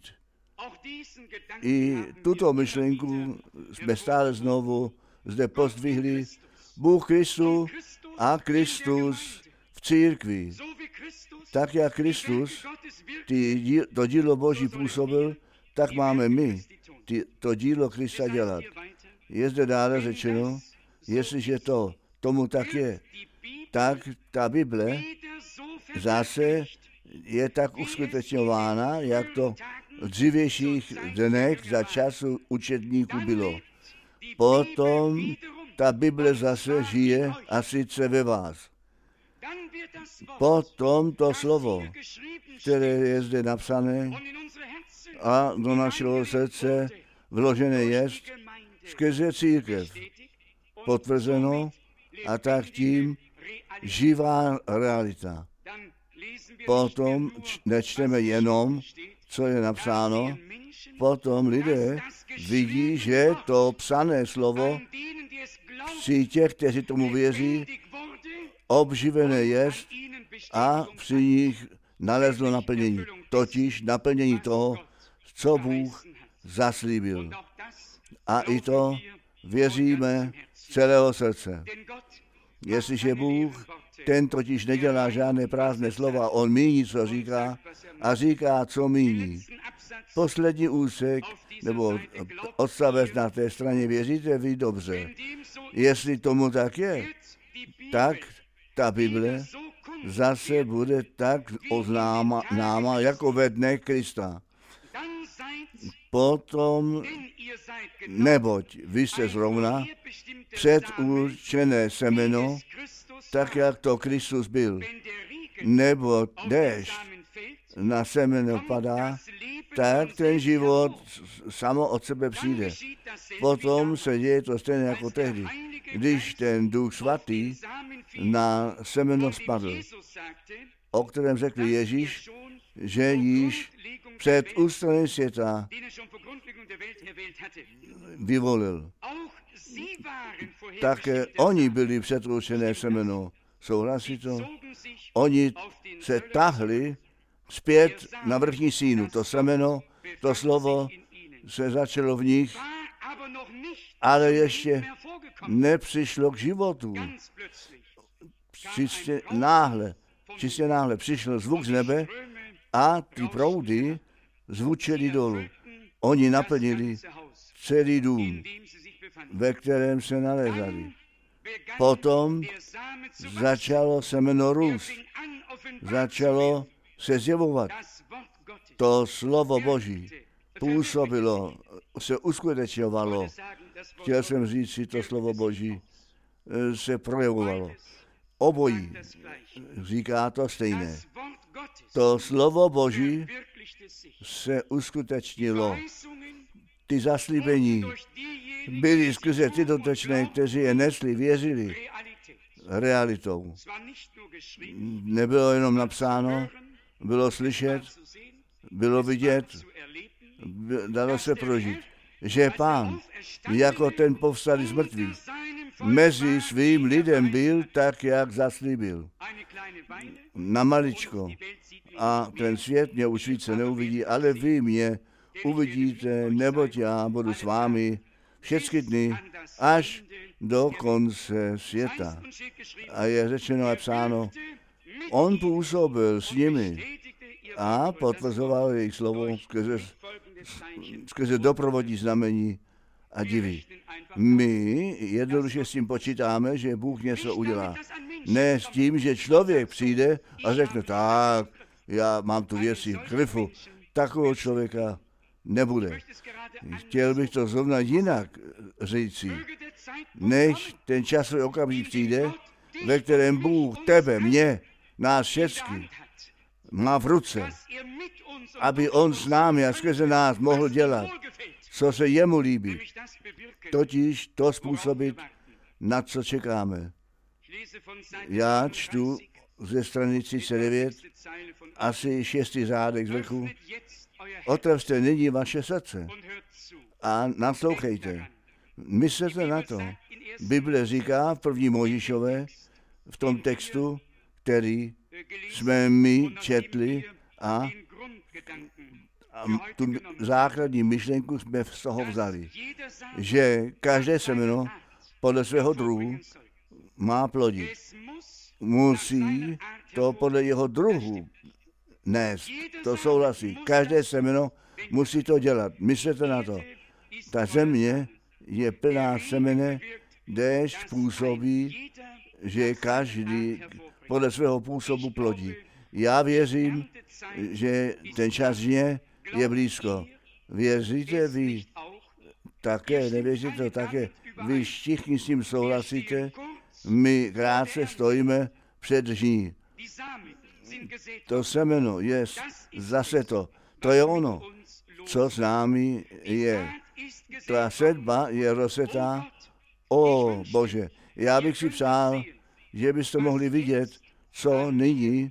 Speaker 1: I tuto myšlenku jsme stále znovu zde pozdvihli. Bůh Kristus a Kristus v církvi. Tak jak Kristus to dílo Boží působil, tak máme my to dílo Krista dělat. Je zde dále řečeno, jestliže tomu tak je, tak ta Bible zase je tak uskutečňována, jak to v dřívějších dnech za času učedníků bylo. Potom ta Bible zase žije a sice ve vás. Potom to slovo, které je zde napsané a do našeho srdce vložené jest skrze církev potvrzeno a tak tím živá realita. Potom nečteme jenom, co je napsáno, potom lidé vidí, že to psané slovo při těch, kteří tomu věří, obživené jest a při nich nalezlo naplnění. Totiž naplnění toho, co Bůh zaslíbil. A i to věříme z celého srdce. Jestliže Bůh, ten totiž nedělá žádné prázdné slova, on míní, co říká a říká, co míní. Poslední úsek, nebo odstavec na té straně, věříte vy dobře. Jestli tomu tak je, tak ta Bible zase bude tak oznáma jako ve dne Krista. Potom, neboť vy jste zrovna předurčené semeno, tak jak to Kristus byl. Nebo déšť na semeno padá, tak ten život samo od sebe přijde. Potom se děje to stejně jako tehdy, když ten Duch Svatý na semeno spadl, o kterém řekl Ježíš, že již před ústraním světa vyvolil. Také oni byli předurčené semeno. Souhlasí to? Oni se tahli zpět na vrchní sínu. To semeno, to slovo se začalo v nich, ale ještě nepřišlo k životu. Čistě náhle přišel zvuk z nebe a ty proudy zvučely dolů. Oni naplnili celý dům, ve kterém se nalézali. Potom začalo semeno růst. Začalo se zjevovat. To slovo Boží působilo, se uskutečňovalo. Chtěl jsem říct si, to slovo Boží se projevovalo. Obojí říká to stejné. To slovo Boží se uskutečnilo. Ty zaslíbení byly skrze ty dotyčné, kteří je nesli, věřili realitou. Nebylo jenom napsáno, bylo slyšet, bylo vidět, dalo se prožít, že Pán, jako ten povstalý z mrtvých, mezi svým lidem byl tak, jak zaslíbil. Na maličko. A ten svět mě už více neuvidí, ale vy mě uvidíte, neboť já budu s vámi všechny dny až do konce světa. A je řečeno a psáno, on působil s nimi a potvrzoval jejich slovo skrze doprovodní znamení a divy. My jednoduše s tím počítáme, že Bůh něco udělá. Ne s tím, že člověk přijde a řekne, tak, já mám tu věci v klifu. Takového člověka nebude. Chtěl bych to zrovna jinak říci. Než ten časový okamžik přijde, ve kterém Bůh tebe, mě, nás všechny má v ruce, aby on s námi a skrze nás mohl dělat, co se jemu líbí. Totiž to způsobit, na co čekáme. Já čtu ze strany 39, asi 6. řádek z vrchu. Otevřte nyní vaše srdce a naslouchejte. Myslete na to. Bible říká v 1. Mojžíšové, v tom textu, který jsme my četli a tu základní myšlenku jsme z toho vzali, že každé semeno podle svého druhu má plodit. Musí to podle jeho druhu nést. To souhlasí. Každé semeno musí to dělat. Myslete na to. Ta země je plná semene, déšť působí, že každý podle svého působu plodí. Já věřím, že ten čas žně je blízko. Věříte vy také, nevěříte to také? Vy všichni s tím souhlasíte? My krátce stojíme před žní. To semeno je zase to. To je ono, co s námi je. Ta sedba je rozsetá. O Bože, já bych si přál, že byste mohli vidět, co nyní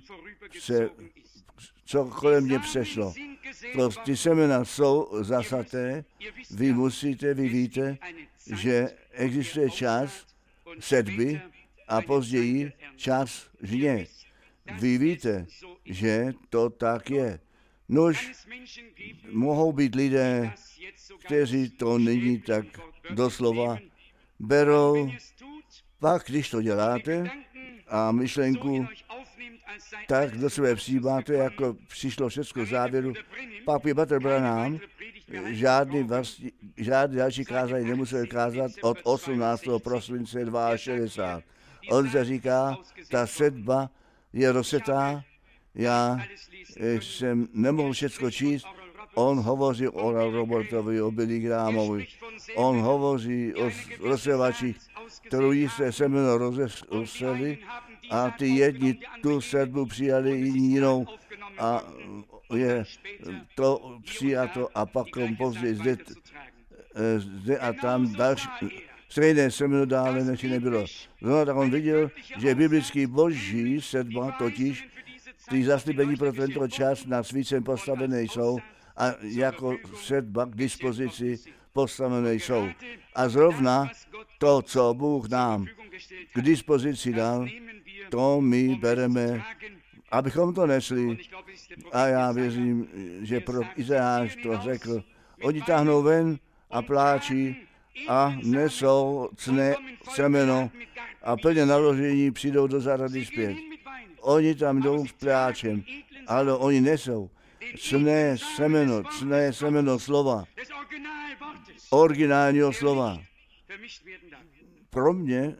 Speaker 1: co kolem mě přešlo. Ty semena jsou zasaté, vy víte, že existuje čas sedby a později čas žně. Vy víte, že to tak je. Nož mohou být lidé, kteří to nyní tak doslova berou, pak když to děláte a myšlenku tak do sebe přijímáte, jako přišlo všechno k závěru, pak by Bratr Branham žádný další kázání nemusel kázat od 18. prosince 62. On se říká, ta sedba je rozsetá, já jsem nemohl všechno číst, on hovoří o Robertovi, o Billy Grahamovi, on hovoří o rozsevačích, kterou jisté semeno rozseli a ty jedni tu sedbu přijali, jinou a je to přijato a pak později zde a tam další stejné semeno dále než nebylo. Znovu tak on viděl, že biblický boží sedba totiž ty zaslíbení pro tento čas na svícen postavené jsou a jako sedba k dispozici postavené jsou. A zrovna to, co Bůh nám k dispozici dal, to my bereme, abychom to nesli. A já věřím, že pro Izajáš to řekl. Oni táhnou ven a pláčí a nesou semeno a plně naložení přijdou do zahrady zpět. Oni tam jdou s pláčem, ale oni nesou cné semeno slova, originálního slova. Pro mě,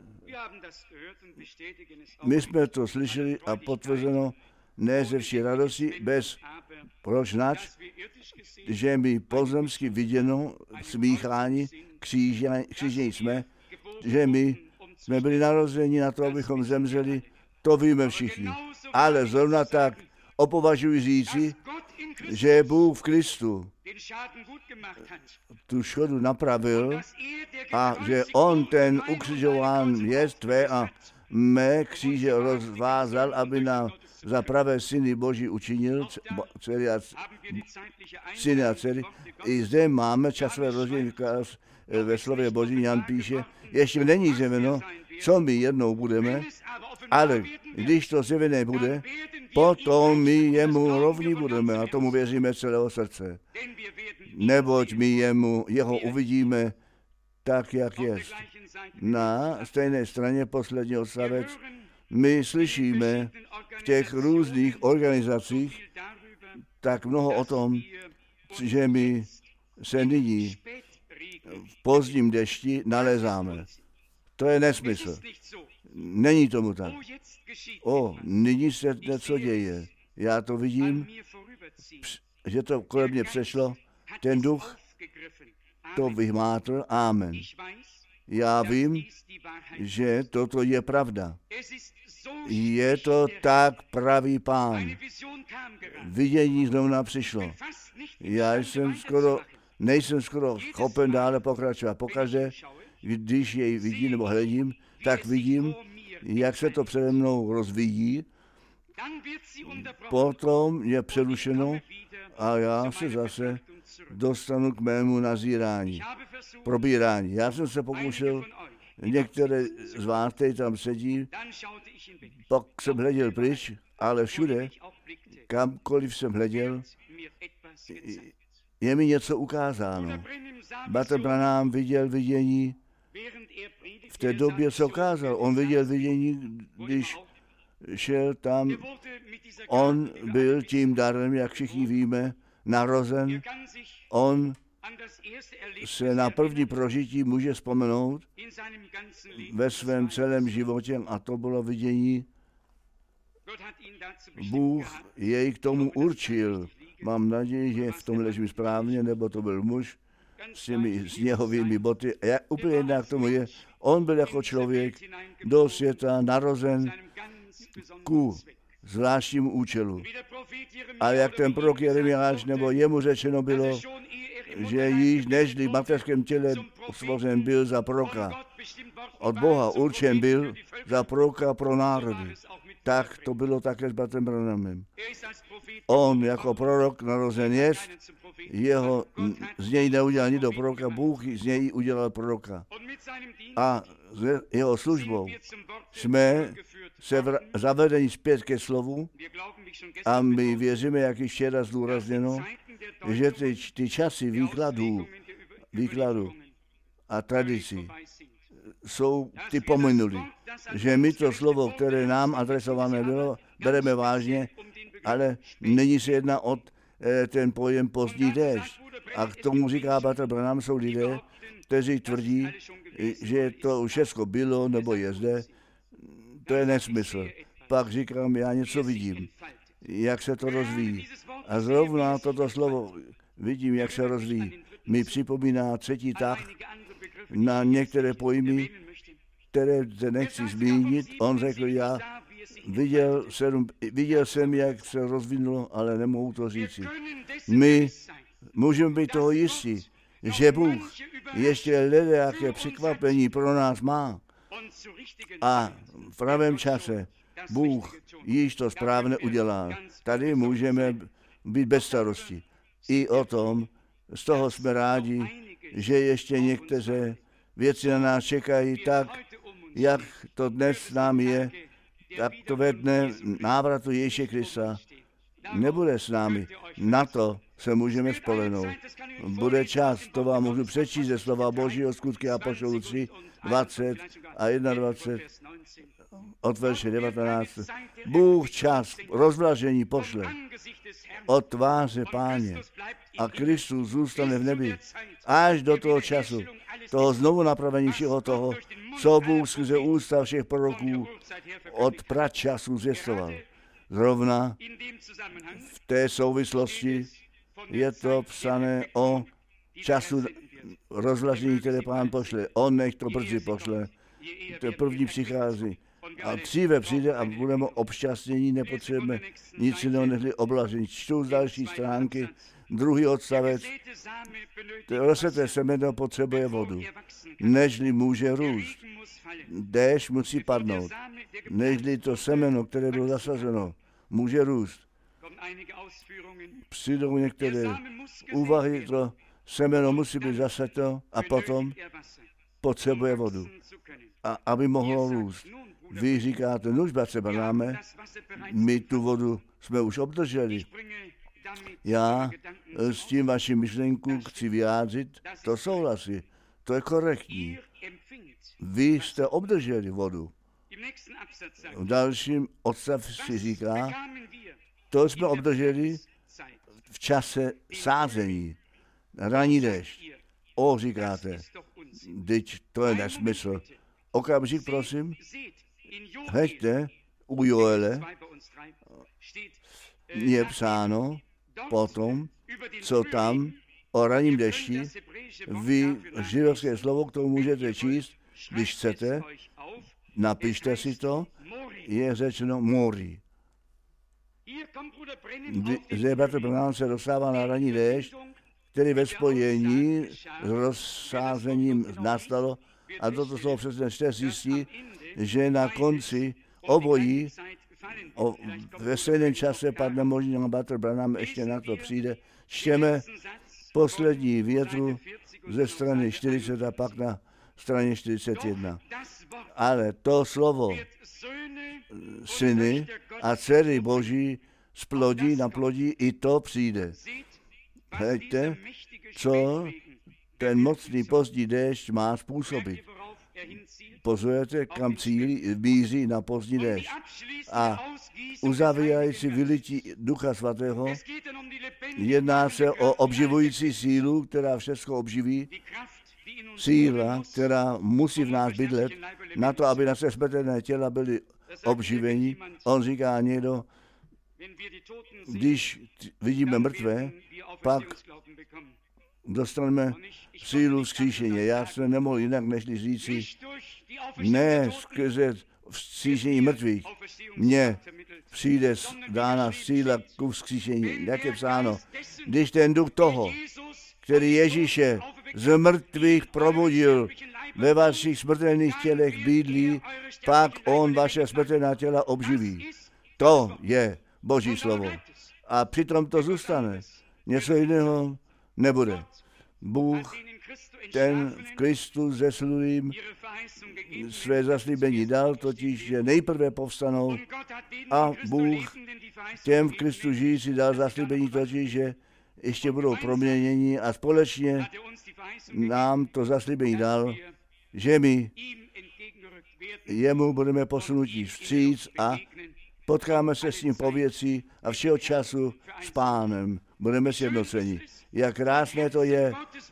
Speaker 1: my jsme to slyšeli a potvrzeno ne ze vší radosti, bez pročnač, že my pozemsky viděno smíchání křížení jsme, že my jsme byli narozeni na to, abychom zemřeli, to víme všichni. Ale zrovna tak opovažuji říci, že Bůh v Kristu tu škodu napravil a že on ten ukřižován je tvé a mé kříže rozvázal, aby nám za pravé syny Boží učinil, syny a dcery. I zde máme časové rozdělení ve slově Boží, Jan píše, ještě není zjeveno, co my jednou budeme, ale když to zjevené bude, potom my jemu rovní budeme a tomu věříme celého srdce. Neboť my jeho uvidíme tak jak je. Na stejné straně poslední odstavec my slyšíme v těch různých organizacích tak mnoho o tom, že my se nyní v pozdním dešti nalézáme. To je nesmysl. Není tomu tak. Nyní se něco děje. Já to vidím, že to kolem mě přešlo. Ten duch to vyhmátl. Amen. Já vím, že toto je pravda. Je to tak, pravý Pán. Vidění zrovna přišlo. Nejsem skoro schopen dále pokračovat. Pokaždé, když jej vidím nebo hledím, tak vidím, jak se to přede mnou rozvíjí. Potom je přerušeno a já se zase dostanu k mému nazírání, probírání. Já jsem se pokoušel, některé z vás, kteří tam sedí, pak jsem hleděl pryč, ale všude, kamkoliv jsem hleděl, je mi něco ukázáno. Bratr Branham viděl vidění, v té době se ukázal. On viděl vidění, když šel tam, on byl tím darem, jak všichni víme, narozen. On se na první prožití může vzpomenout ve svém celém životě a to bylo vidění. Bůh jej k tomu určil. Mám naději, že v tom ležím správně, nebo to byl muž s těmi sněhovými boty. Jak úplně jinak tomu je. On byl jako člověk do světa narozen ku zvláštnímu účelu. A jak ten prorok Jeremiáš, nebo jemu řečeno bylo, že již nežli v mateřském těle stvořen byl za proroka. Od Boha určen byl za proroka pro národy. Tak to bylo také s bratrem Branhamem. On jako prorok narozen jest, z něj neudělal nikdo proroka, Bůh z něj udělal proroka. A s jeho službou jsme se zavedeni zpět ke slovu a my věříme, jak již včera zdůrazněno, že ty časy výkladu a tradicí jsou ty pominuli. Že my to slovo, které nám adresované bylo, bereme vážně, ale není se jedná o ten pojem pozdní déšť. A k tomu říká bratr Branham, jsou lidé, kteří tvrdí, že to už všechno bylo nebo je zde. To je nesmysl. Pak říkám, já něco vidím, jak se to rozvíjí. A zrovna toto slovo vidím, jak se rozvíjí. Mi připomíná třetí tah na některé pojmy, které se nechci zmínit. On řekl, já viděl jsem, jak se rozvinulo, ale nemohu to říci. My můžeme být toho jistí, že Bůh ještě ledajaké překvapení pro nás má. A v pravém čase Bůh již to správně udělal. Tady můžeme být bez starosti. I o tom, z toho jsme rádi, že ještě některé věci na nás čekají tak, jak to dnes s námi je, tak to ve dne návratu Ježíše Krista nebude s námi. Na to se můžeme spolehnout. Bude čas, to vám můžu přečíst ze slova Božího, Skutky apoštolů 3, 20 a 21 od verše 19. Bůh čas rozvlažení pošle od tváře Páně a Kristus zůstane v nebi až do toho času, toho znovu napravení všeho toho, co Bůh skrze ústa všech proroků od pračasu zvěstoval. Zrovna v té souvislosti je to psané o času rozvlažení, které Pán pošle. On nech to brzy pošle. To první přichází. A dříve přijde a budeme obšťastnění, nepotřebujeme nic jiného než oblažení. Čtu z další stránky, druhý odstavec. Rozeté semeno potřebuje vodu, nežli může růst. Déšť musí padnout, nežli to semeno, které bylo zasazeno, může růst. Přijdou některé úvahy, to semeno musí být zasato a potom potřebuje vodu, a aby mohlo růst. Vy říkáte, nuž, bratře Branhame, my tu vodu jsme už obdrželi. Já s tím vaši myšlenku chci vyjádřit, to souhlasí. To je korektní. Vy jste obdrželi vodu. V dalším odstavci říká, to jsme obdrželi v čase sázení. Ranní déšť. Říkáte, teď to je nesmysl. Okamžik, prosím. Hleďte, u Joele je psáno potom, co tam o ranním dešti. Vy židovské slovo k tomu můžete číst, když chcete. Napište si to. Je řečeno Mori. Zde bratr Branham se dostává na ranní déšť, který ve spojení s rozsázením nastalo. A toto slovo přesně čte zjistí, že na konci obojí ve stejném čase padne, možná bratr Branham ještě na to přijde. Čteme poslední větu ze strany 40 a pak na straně 41. Ale to slovo syny a dcery Boží splodí, naplodí, i to přijde. Hleďte, co ten mocný pozdní déšť má způsobit. Pozorujete, kam cílí, míří na pozdní déšť. A uzavírající vylití Ducha Svatého, jedná se o obživující sílu, která všechno obživí, síla, která musí v nás bydlet, na to, aby naše smrtelné těla byly obživení. On říká někdo, když vidíme mrtvé, pak dostaneme sílu vzkříšení. Já jsem nemohl jinak, než říci, ne skrze vzkříšení mrtvých. Mně přijde dána síla ku vzkříšení. Jak je psáno, když ten duch toho, který Ježíše z mrtvých probudil, ve vašich smrtelných tělech bydlí, pak on vaše smrtelná těla obživí. To je Boží slovo. A přitom to zůstane. Něco jiného nebude. Bůh, ten v Kristu zeslulým své zaslíbení dal, totiž, že nejprve povstanou, a Bůh těm v Kristu žijící dal zaslíbení, totiž, že ještě budou proměněni, a společně nám to zaslíbení dal, že my jemu budeme posunutí vstříc a potkáme se s ním po věci a všeho času s Pánem. Budeme sjednoceni. Jak krásné to je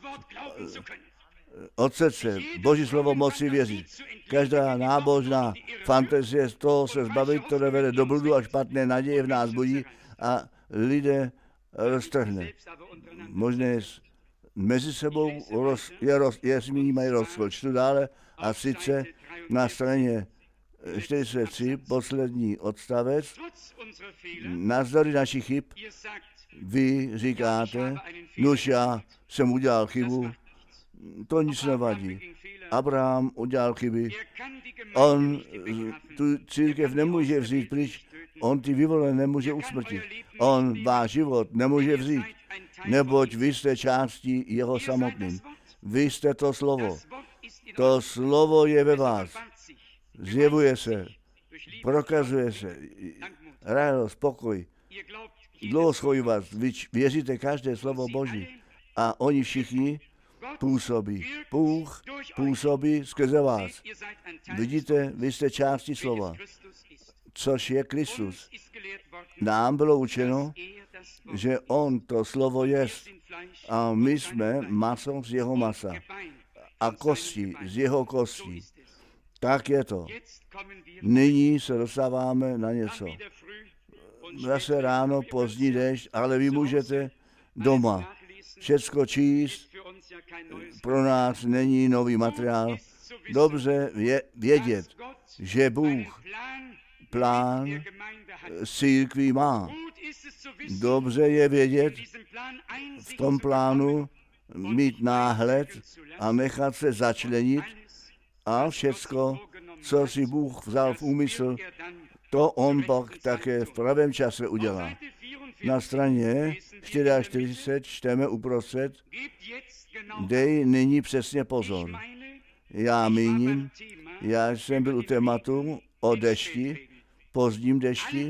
Speaker 1: od srdce Boží slovo moci věřit. Každá nábožná fantazie z toho se zbavit, které vede do bludu a špatné naděje v nás budí a lidé roztrhne. Možné mezi sebou mají rozchod. Čtu dále, a sice na straně 43, poslední odstavec. Navzdory našich chyb, vy říkáte, nuž já jsem udělal chybu, to nic nevadí. Abraham udělal chyby, on tu církev nemůže vzít pryč, on ty vyvolené nemůže usmrtit, on váš život nemůže vzít, neboť vy jste částí jeho samotným. Vy jste to slovo. To slovo je ve vás. Zjevuje se, prokazuje se, radost, pokoj, dlouho vás. Vy věříte každé slovo Boží a oni všichni působí. Bůh působí skrze vás. Vidíte, vy jste částí slova, což je Kristus. Nám bylo učeno, že on to slovo je a my jsme maso z jeho masa a kosti z jeho kostí. Tak je to. Nyní se dostáváme na něco. Zase ráno, pozdní déšť, ale vy můžete doma všecko číst. Pro nás není nový materiál. Dobře vědět, že Bůh plán církví má. Dobře je vědět v tom plánu, mít náhled a nechat se začlenit a všecko, co si Bůh vzal v úmysl, to on pak také v pravém čase udělá. Na straně 44 čteme uprostřed, dej nyní přesně pozor. Já míním, já jsem byl u tématu o dešti, pozdním dešti.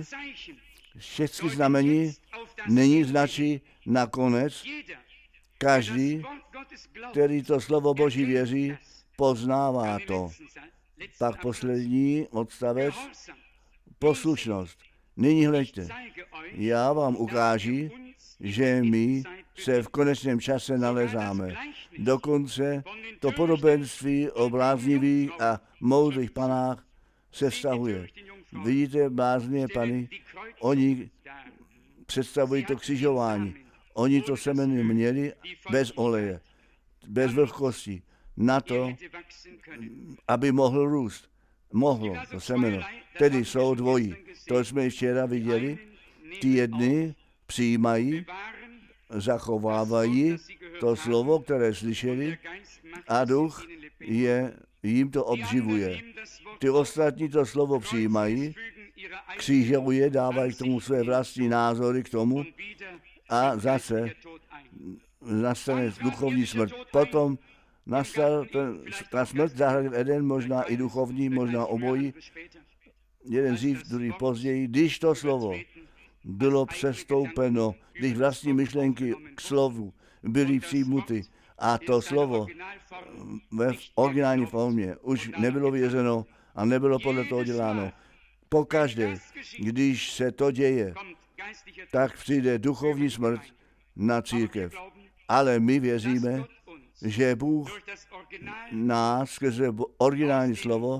Speaker 1: Všechny znamení nyní značí nakonec, každý který to slovo Boží věří, poznává to. Pak poslední odstavec, poslušnost. Nyní hleďte, já vám ukážu, že my se v konečném čase nalezáme. Dokonce to podobenství o bláznivých a moudrých panách se vztahuje. Vidíte, bláznivé pany, oni představují to křižování. Oni to semeno měli bez oleje, bez vlhkosti, na to, aby mohl růst. Mohlo to semeno. Tedy jsou dvojí. To jsme včera viděli. Ty jedny přijímají, zachovávají to slovo, které slyšeli, a duch jim to obživuje. Ty ostatní to slovo přijímají, křížuje, dávají k tomu své vlastní názory k tomu a zase nastane duchovní smrt. Potom nastal ta smrt v zahradě Eden, možná i duchovní, možná obojí. Jeden dřív, druhý později, když to slovo bylo přestoupeno, když vlastní myšlenky k slovu byly přijmuty a to slovo ve originální formě už nebylo věřeno a nebylo podle toho děláno. Pokaždé, když se to děje, tak přijde duchovní smrt na církev. Ale my věříme, že Bůh nás skrze originální slovo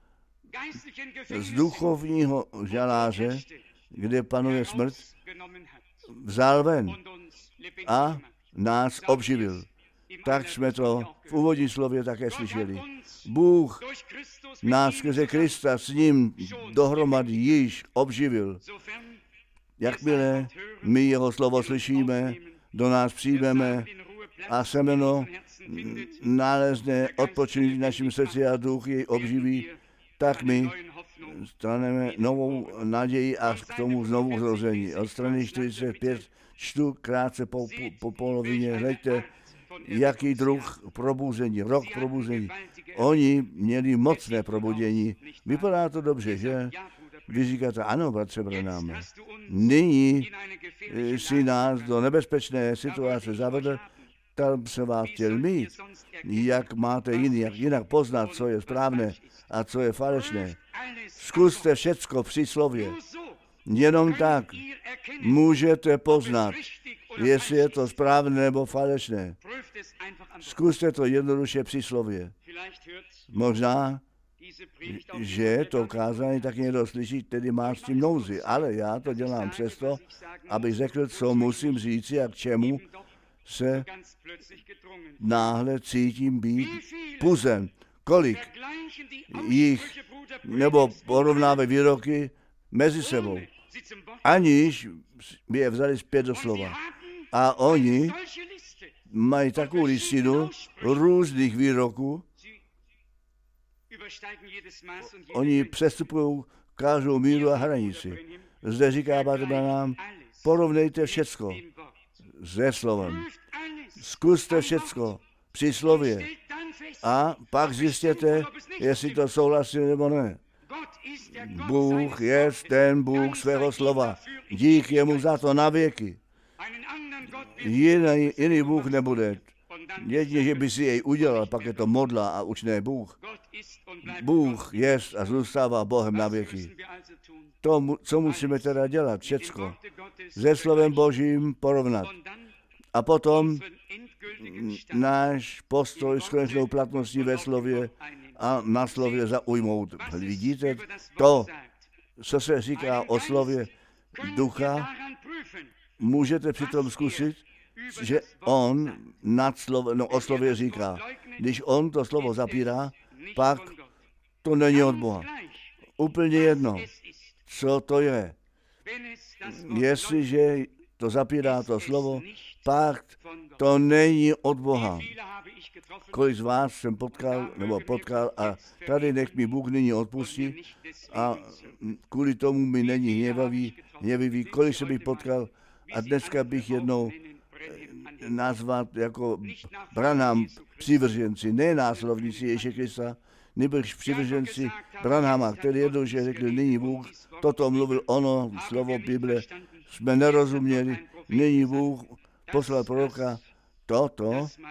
Speaker 1: z duchovního žaláře, kde panuje smrt, vzal ven a nás obživil. Tak jsme to v úvodním slově také slyšeli. Bůh nás skrze Krista s ním dohromady již obživil. Jakmile my jeho slovo slyšíme, do nás přijmeme a semeno nalezne odpočinutí v našem srdci a duch jej obživí, tak my straneme novou naději a k tomu znovu zrození. Od strany 45 čtu krátce po polovině. Hleďte, jaký druh probuzení, rok probuzení. Oni měli mocné probudění. Vypadá to dobře, že? Vy říkáte, ano, bratře Branhame, nyní si nás do nebezpečné situace zavedl, tam se vás chtěl mít. Jak máte jinak poznat, co je správné a co je falešné. Zkuste všecko při slově. Jenom tak můžete poznat, jestli je to správné nebo falešné. Zkuste to jednoduše při slově. Možná, že to kázání tak někdo slyší, který má s tím nouzi, ale já to dělám přesto, abych řekl, co musím říci a k čemu se náhle cítím být puzen. Kolik jich nebo porovnávají výroky mezi sebou, aniž by je vzali zpět do slova. A oni mají takovou listinu různých výroků, oni přestupují každou míru a hranici. Zde říká Bratr Branham, porovnejte všecko se slovem. Zkuste všecko při slově a pak zjistěte, jestli to souhlasí nebo ne. Bůh je ten Bůh svého slova. Dík jemu za to na věky. Jiný Bůh nebude. Jedině, že by si jej udělal, pak je to modla a už ne Bůh. Bůh je a zůstává Bohem na věky. To, co musíme teda dělat, všecko, se slovem Božím porovnat. A potom náš postoj s konečnou platností ve slově a na slově zaujmout. Vidíte, to, co se říká o slově ducha, můžete přitom zkusit, že on o slově říká. Když on to slovo zapírá, pak to není od Boha. Úplně jedno, co to je. Jestliže to zapírá to slovo, pak to není od Boha. Kolik z vás jsem potkal a tady nech mi Bůh nyní odpustí a kvůli tomu mi není hněvivý, kolik jsem bych potkal a dneska bych jednou nazvat jako Branham přivrženci, ne následovníci Ježíše Krista, nebož přivrženci Branhama, který jednoduše řekl, nyní Bůh, toto mluvil ono, slovo Bible, jsme nerozuměli, nyní Bůh poslal proroka, toto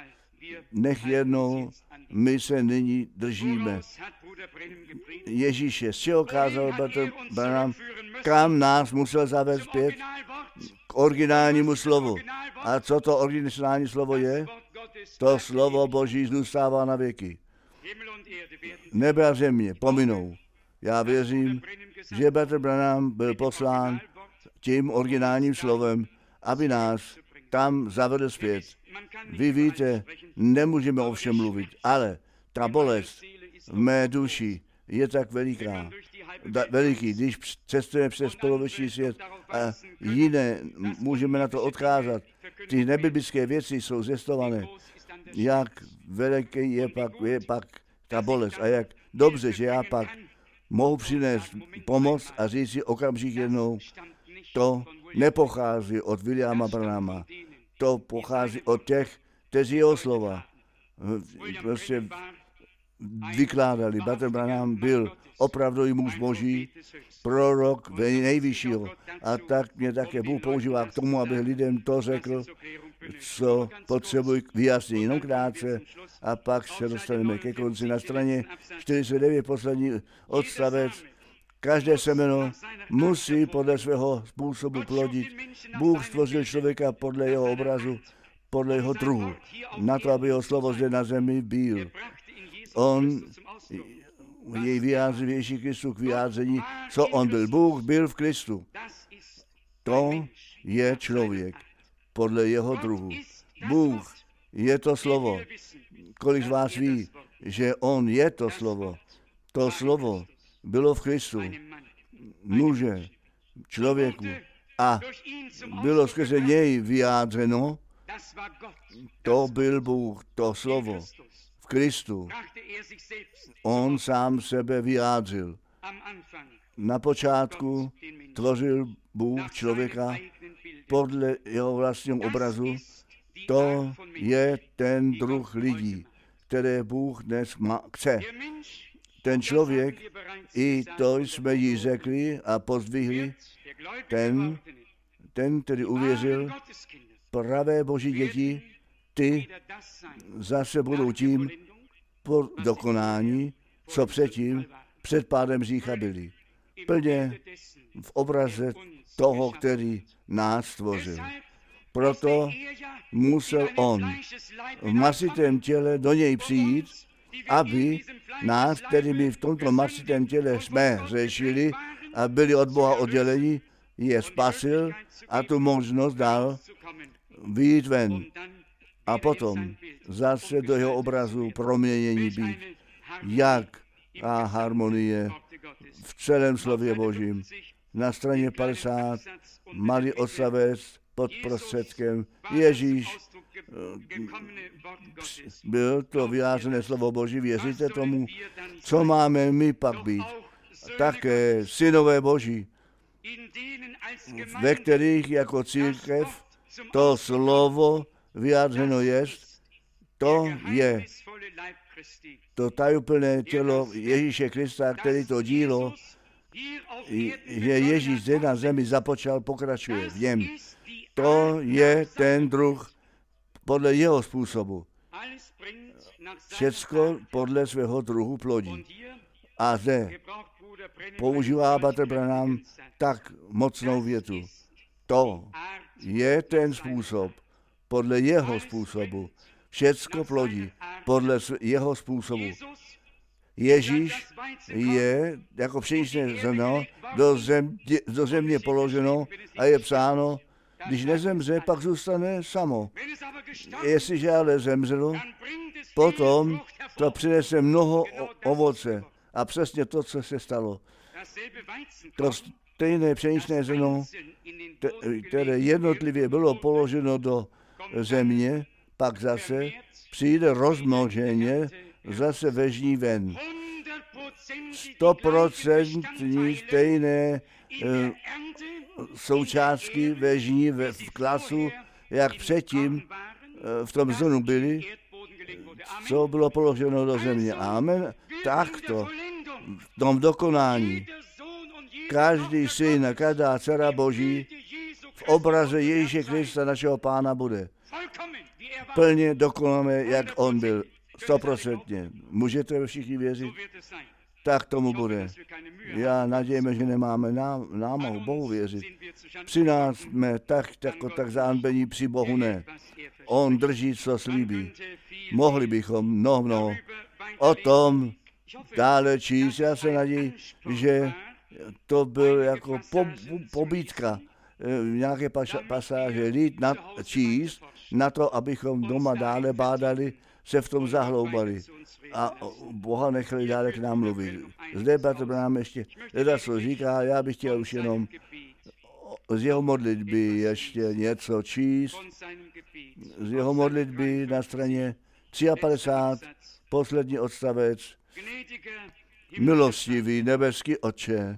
Speaker 1: nech jednou my se nyní držíme Ježíše. Z čeho kázal Bratr Branham? Kam nás musel zavést zpět? K originálnímu slovu. A co to originální slovo je? To slovo Boží zůstává na věky. Nebe a země pominou. Já věřím, že Bratr Branham byl poslán tím originálním slovem, aby nás tam zavedl zpět. Vy víte, nemůžeme o všem mluvit, ale ta bolest v mé duši je tak veliký, když cestujeme přes poloviční svět a jiné, můžeme na to odkázat. Ty nebiblické věci jsou zjistované. Jak veliký je pak ta bolest a jak dobře, že já pak mohu přinést pomoc a říct si okamžik jednou, to nepochází od Williama Branhama, to pochází od těch, kteří jeho slova prostě vykládali. Bratr Branham byl opravdový muž Boží, prorok nejvyššího. A tak mě také Bůh používá k tomu, aby lidem to řekl, co potřebují k vyjasnění. Jenom krátce a pak se dostaneme ke konci. Na straně 49 poslední odstavec. Každé semeno musí podle svého způsobu plodit. Bůh stvořil člověka podle jeho obrazu, podle jeho druhu, na to, aby jeho slovo zde na zemi byl. On jej vyjádřil Ježíši Kristu k vyjádření, co on byl. Bůh byl v Kristu. To je člověk podle jeho druhu. Bůh je to slovo. Kolik z vás ví, že on je to slovo? To slovo bylo v Kristu, muže, člověku, a bylo skrze něj vyjádřeno, to byl Bůh, to slovo v Kristu. On sám sebe vyjádřil. Na počátku tvořil Bůh člověka podle jeho vlastního obrazu. To je ten druh lidí, které Bůh dnes chce. Ten člověk, i to jsme jí řekli a pozdvihli, ten, který uvěřil, pravé Boží děti, ty zase budou tím po dokonání, co předtím, před pádem hřícha byli. Plně v obraze toho, který nás stvořil. Proto musel on v masitém těle do něj přijít, aby nás, kterými v tomto masitém těle jsme řešili a byli od Boha odděleni, je spasil a tu možnost dal vyjít ven a potom zase do jeho obrazu proměnění být. Jak a harmonie v celém slově Božím. Na straně 50 malý odstavec pod prostředkem Ježíš byl to vyjádřené slovo Boží. Věříte tomu? Co máme my pak být? Také synové Boží, ve kterých jako církev to slovo vyjádřeno jest, to je to tajuplné tělo Ježíše Krista, který to dílo, že Ježíš zde na zemi započal, pokračuje v něm. To je ten druh podle jeho způsobu. Všecko podle svého druhu plodí. A zde používá Bratr Branham tak mocnou větu. To je ten způsob podle jeho způsobu. Všecko plodí podle jeho způsobu. Ježíš je jako pšeničné zrno do země položeno a je psáno, když nezemře, pak zůstane samo. Jestliže ale zemřelo, potom to přinese mnoho ovoce. A přesně to, co se stalo. To stejné pšeničné zrno, které jednotlivě bylo položeno do země, pak zase přijde rozmnoženě, zase vežní ven. 100% stejné součástky vežní v klasu, jak předtím v tom zrnu byly, co bylo položeno do země. Amen. Takto v tom dokonání každý syn a každá dcera Boží v obraze Ježíše Krista, našeho Pána, bude. plně dokonale, jak on byl. 100%. Můžete všichni věřit? Tak tomu bude. Já nadějeme, že nemáme námahu Bohu věřit. Při nás jsme tak zahanbení, při Bohu ne. On drží, co slíbí. Mohli bychom mnoho o tom dále číst. Já se naději, že to byl jako pobídka, nějaké pasáže číst na to, abychom doma dále bádali, se v tom zahloubali a Boha nechali dále k nám mluvit. Zde Bratr Branham ještě co říká, já bych chtěl už jenom z jeho modlitby ještě něco číst. Z jeho modlitby na straně 53, poslední odstavec. Milostivý nebeský Otče,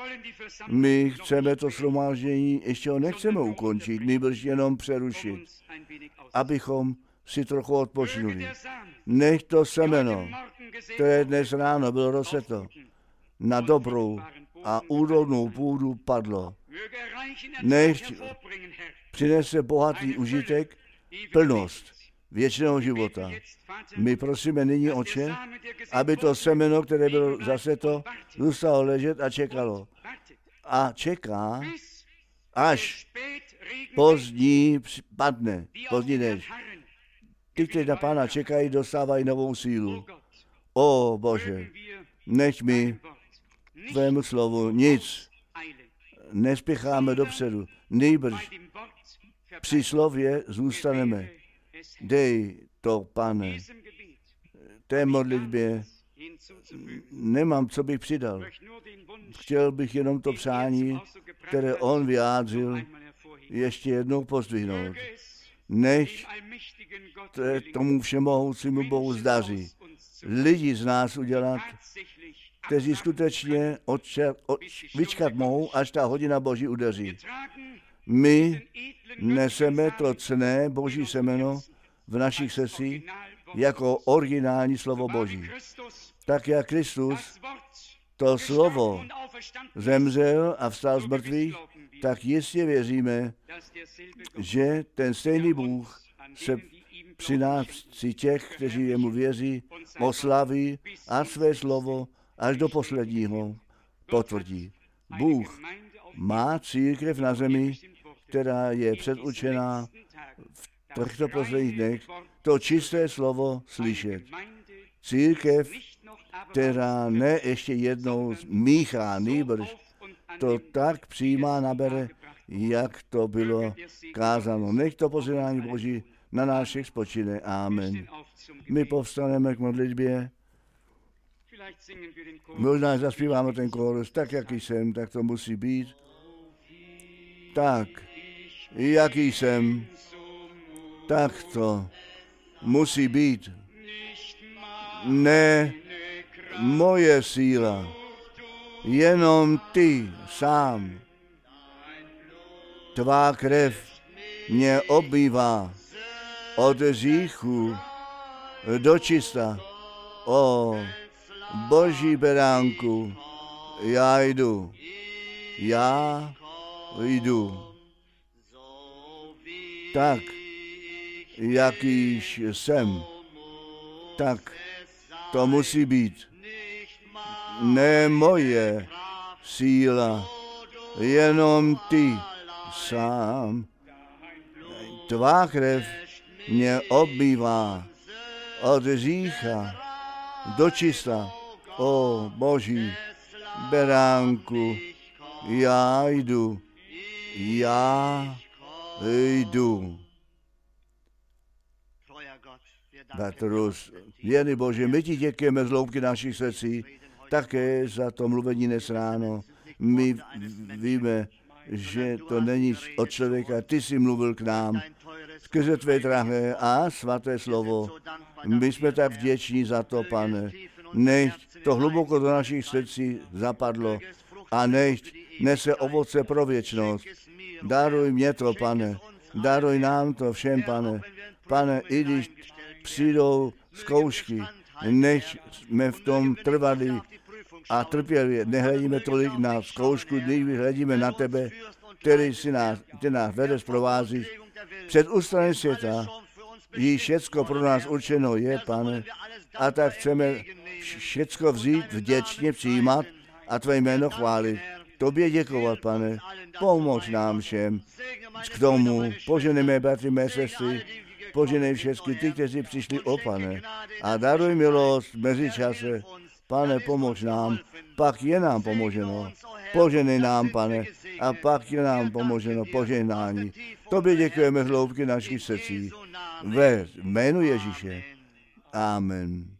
Speaker 1: my chceme to shromáždění, ještě ho nechceme ukončit, nýbrž jenom přerušit, abychom si trochu odpočinuli. Nech to semeno, které dnes ráno bylo rozseto, na dobrou a úrodnou půdu padlo. Nech přinese bohatý užitek, plnost věčného života. My prosíme nyní, Otče, aby to semeno, které bylo zaseto, zůstalo ležet a čekalo. A čeká, až pozdní padne, pozdní déšť. Ty, kteří na Pána čekají, dostávají novou sílu. O Bože, nech mi tvému slovu nic nespěcháme dopředu, nýbrž při slově zůstaneme. Dej to, Pane, té modlitbě nemám, co bych přidal. Chtěl bych jenom to přání, které on vyjádřil, ještě jednou pozdvihnout. Nech tomu všemohoucímu Bohu zdaří. Lidi z nás udělat, kteří skutečně vyčkat mohou, až ta hodina Boží udeří. My neseme to cenné Boží semeno v našich srdcích jako originální slovo Boží. Tak jak Kristus to slovo zemřel a vstal z mrtvých, tak jistě věříme, že ten stejný Bůh se při nás, při těch, kteří jemu věří, oslaví a své slovo až do posledního potvrdí. Bůh má církev na zemi, která je předurčená v těchto posledních dnech to čisté slovo slyšet. Církev, která ne ještě jednou míchá, nýbrž to tak přijímá, nabere, jak to bylo kázáno. Nech to požehnání Boží na nás všech spočine. Amen. My povstaneme k modlitbě. Možná zaspíváme ten kórus, tak jaký jsem, tak to musí být. Tak, jaký jsem, tak to musí být. Ne moje síla, jenom ty sám. Tvá krev mě obmývá od hříchu do čista. O Boží beránku, já jdu. Tak, jakýž jsem, tak to musí být. Ne moje síla, jenom ty sám. Tvá krev mě obmývá od hřícha do čista. O Boží beránku, já jdu. Batrus, věrný Bože, my ti děkujeme z hloubky našich srdcí, také za to mluvení dnes ráno. My víme, že to není od člověka, ty jsi mluvil k nám skrze tvé drahé a svaté slovo. My jsme tak vděční za to, Pane. Nech to hluboko do našich srdcí zapadlo a nech nese ovoce pro věčnost. Daruj mě to, Pane. Daruj nám to všem, Pane. Pane, i když přijdou zkoušky, než jsme v tom trvali a trpěli. Nehledíme tolik na zkoušku, když hledíme na tebe, který ty nás vedeš, provázíš před ústranem světa, Již všecko pro nás určeno je, Pane, a tak chceme všecko vzít, vděčně přijímat a tvé jméno chválit. Tobě děkovat, Pane, pomož nám všem k tomu, poženej mé bratry, mé sestry, poženej všechny ty, kteří přišli, o Pane, a daruj milost mezi čase. Pane, pomož nám, pak je nám pomoženo. Poženej nám, Pane, a pak je nám pomoženo požehnání. Tobě děkujeme z hloubky našich srdcí. Ve jménu Ježíše. Amen.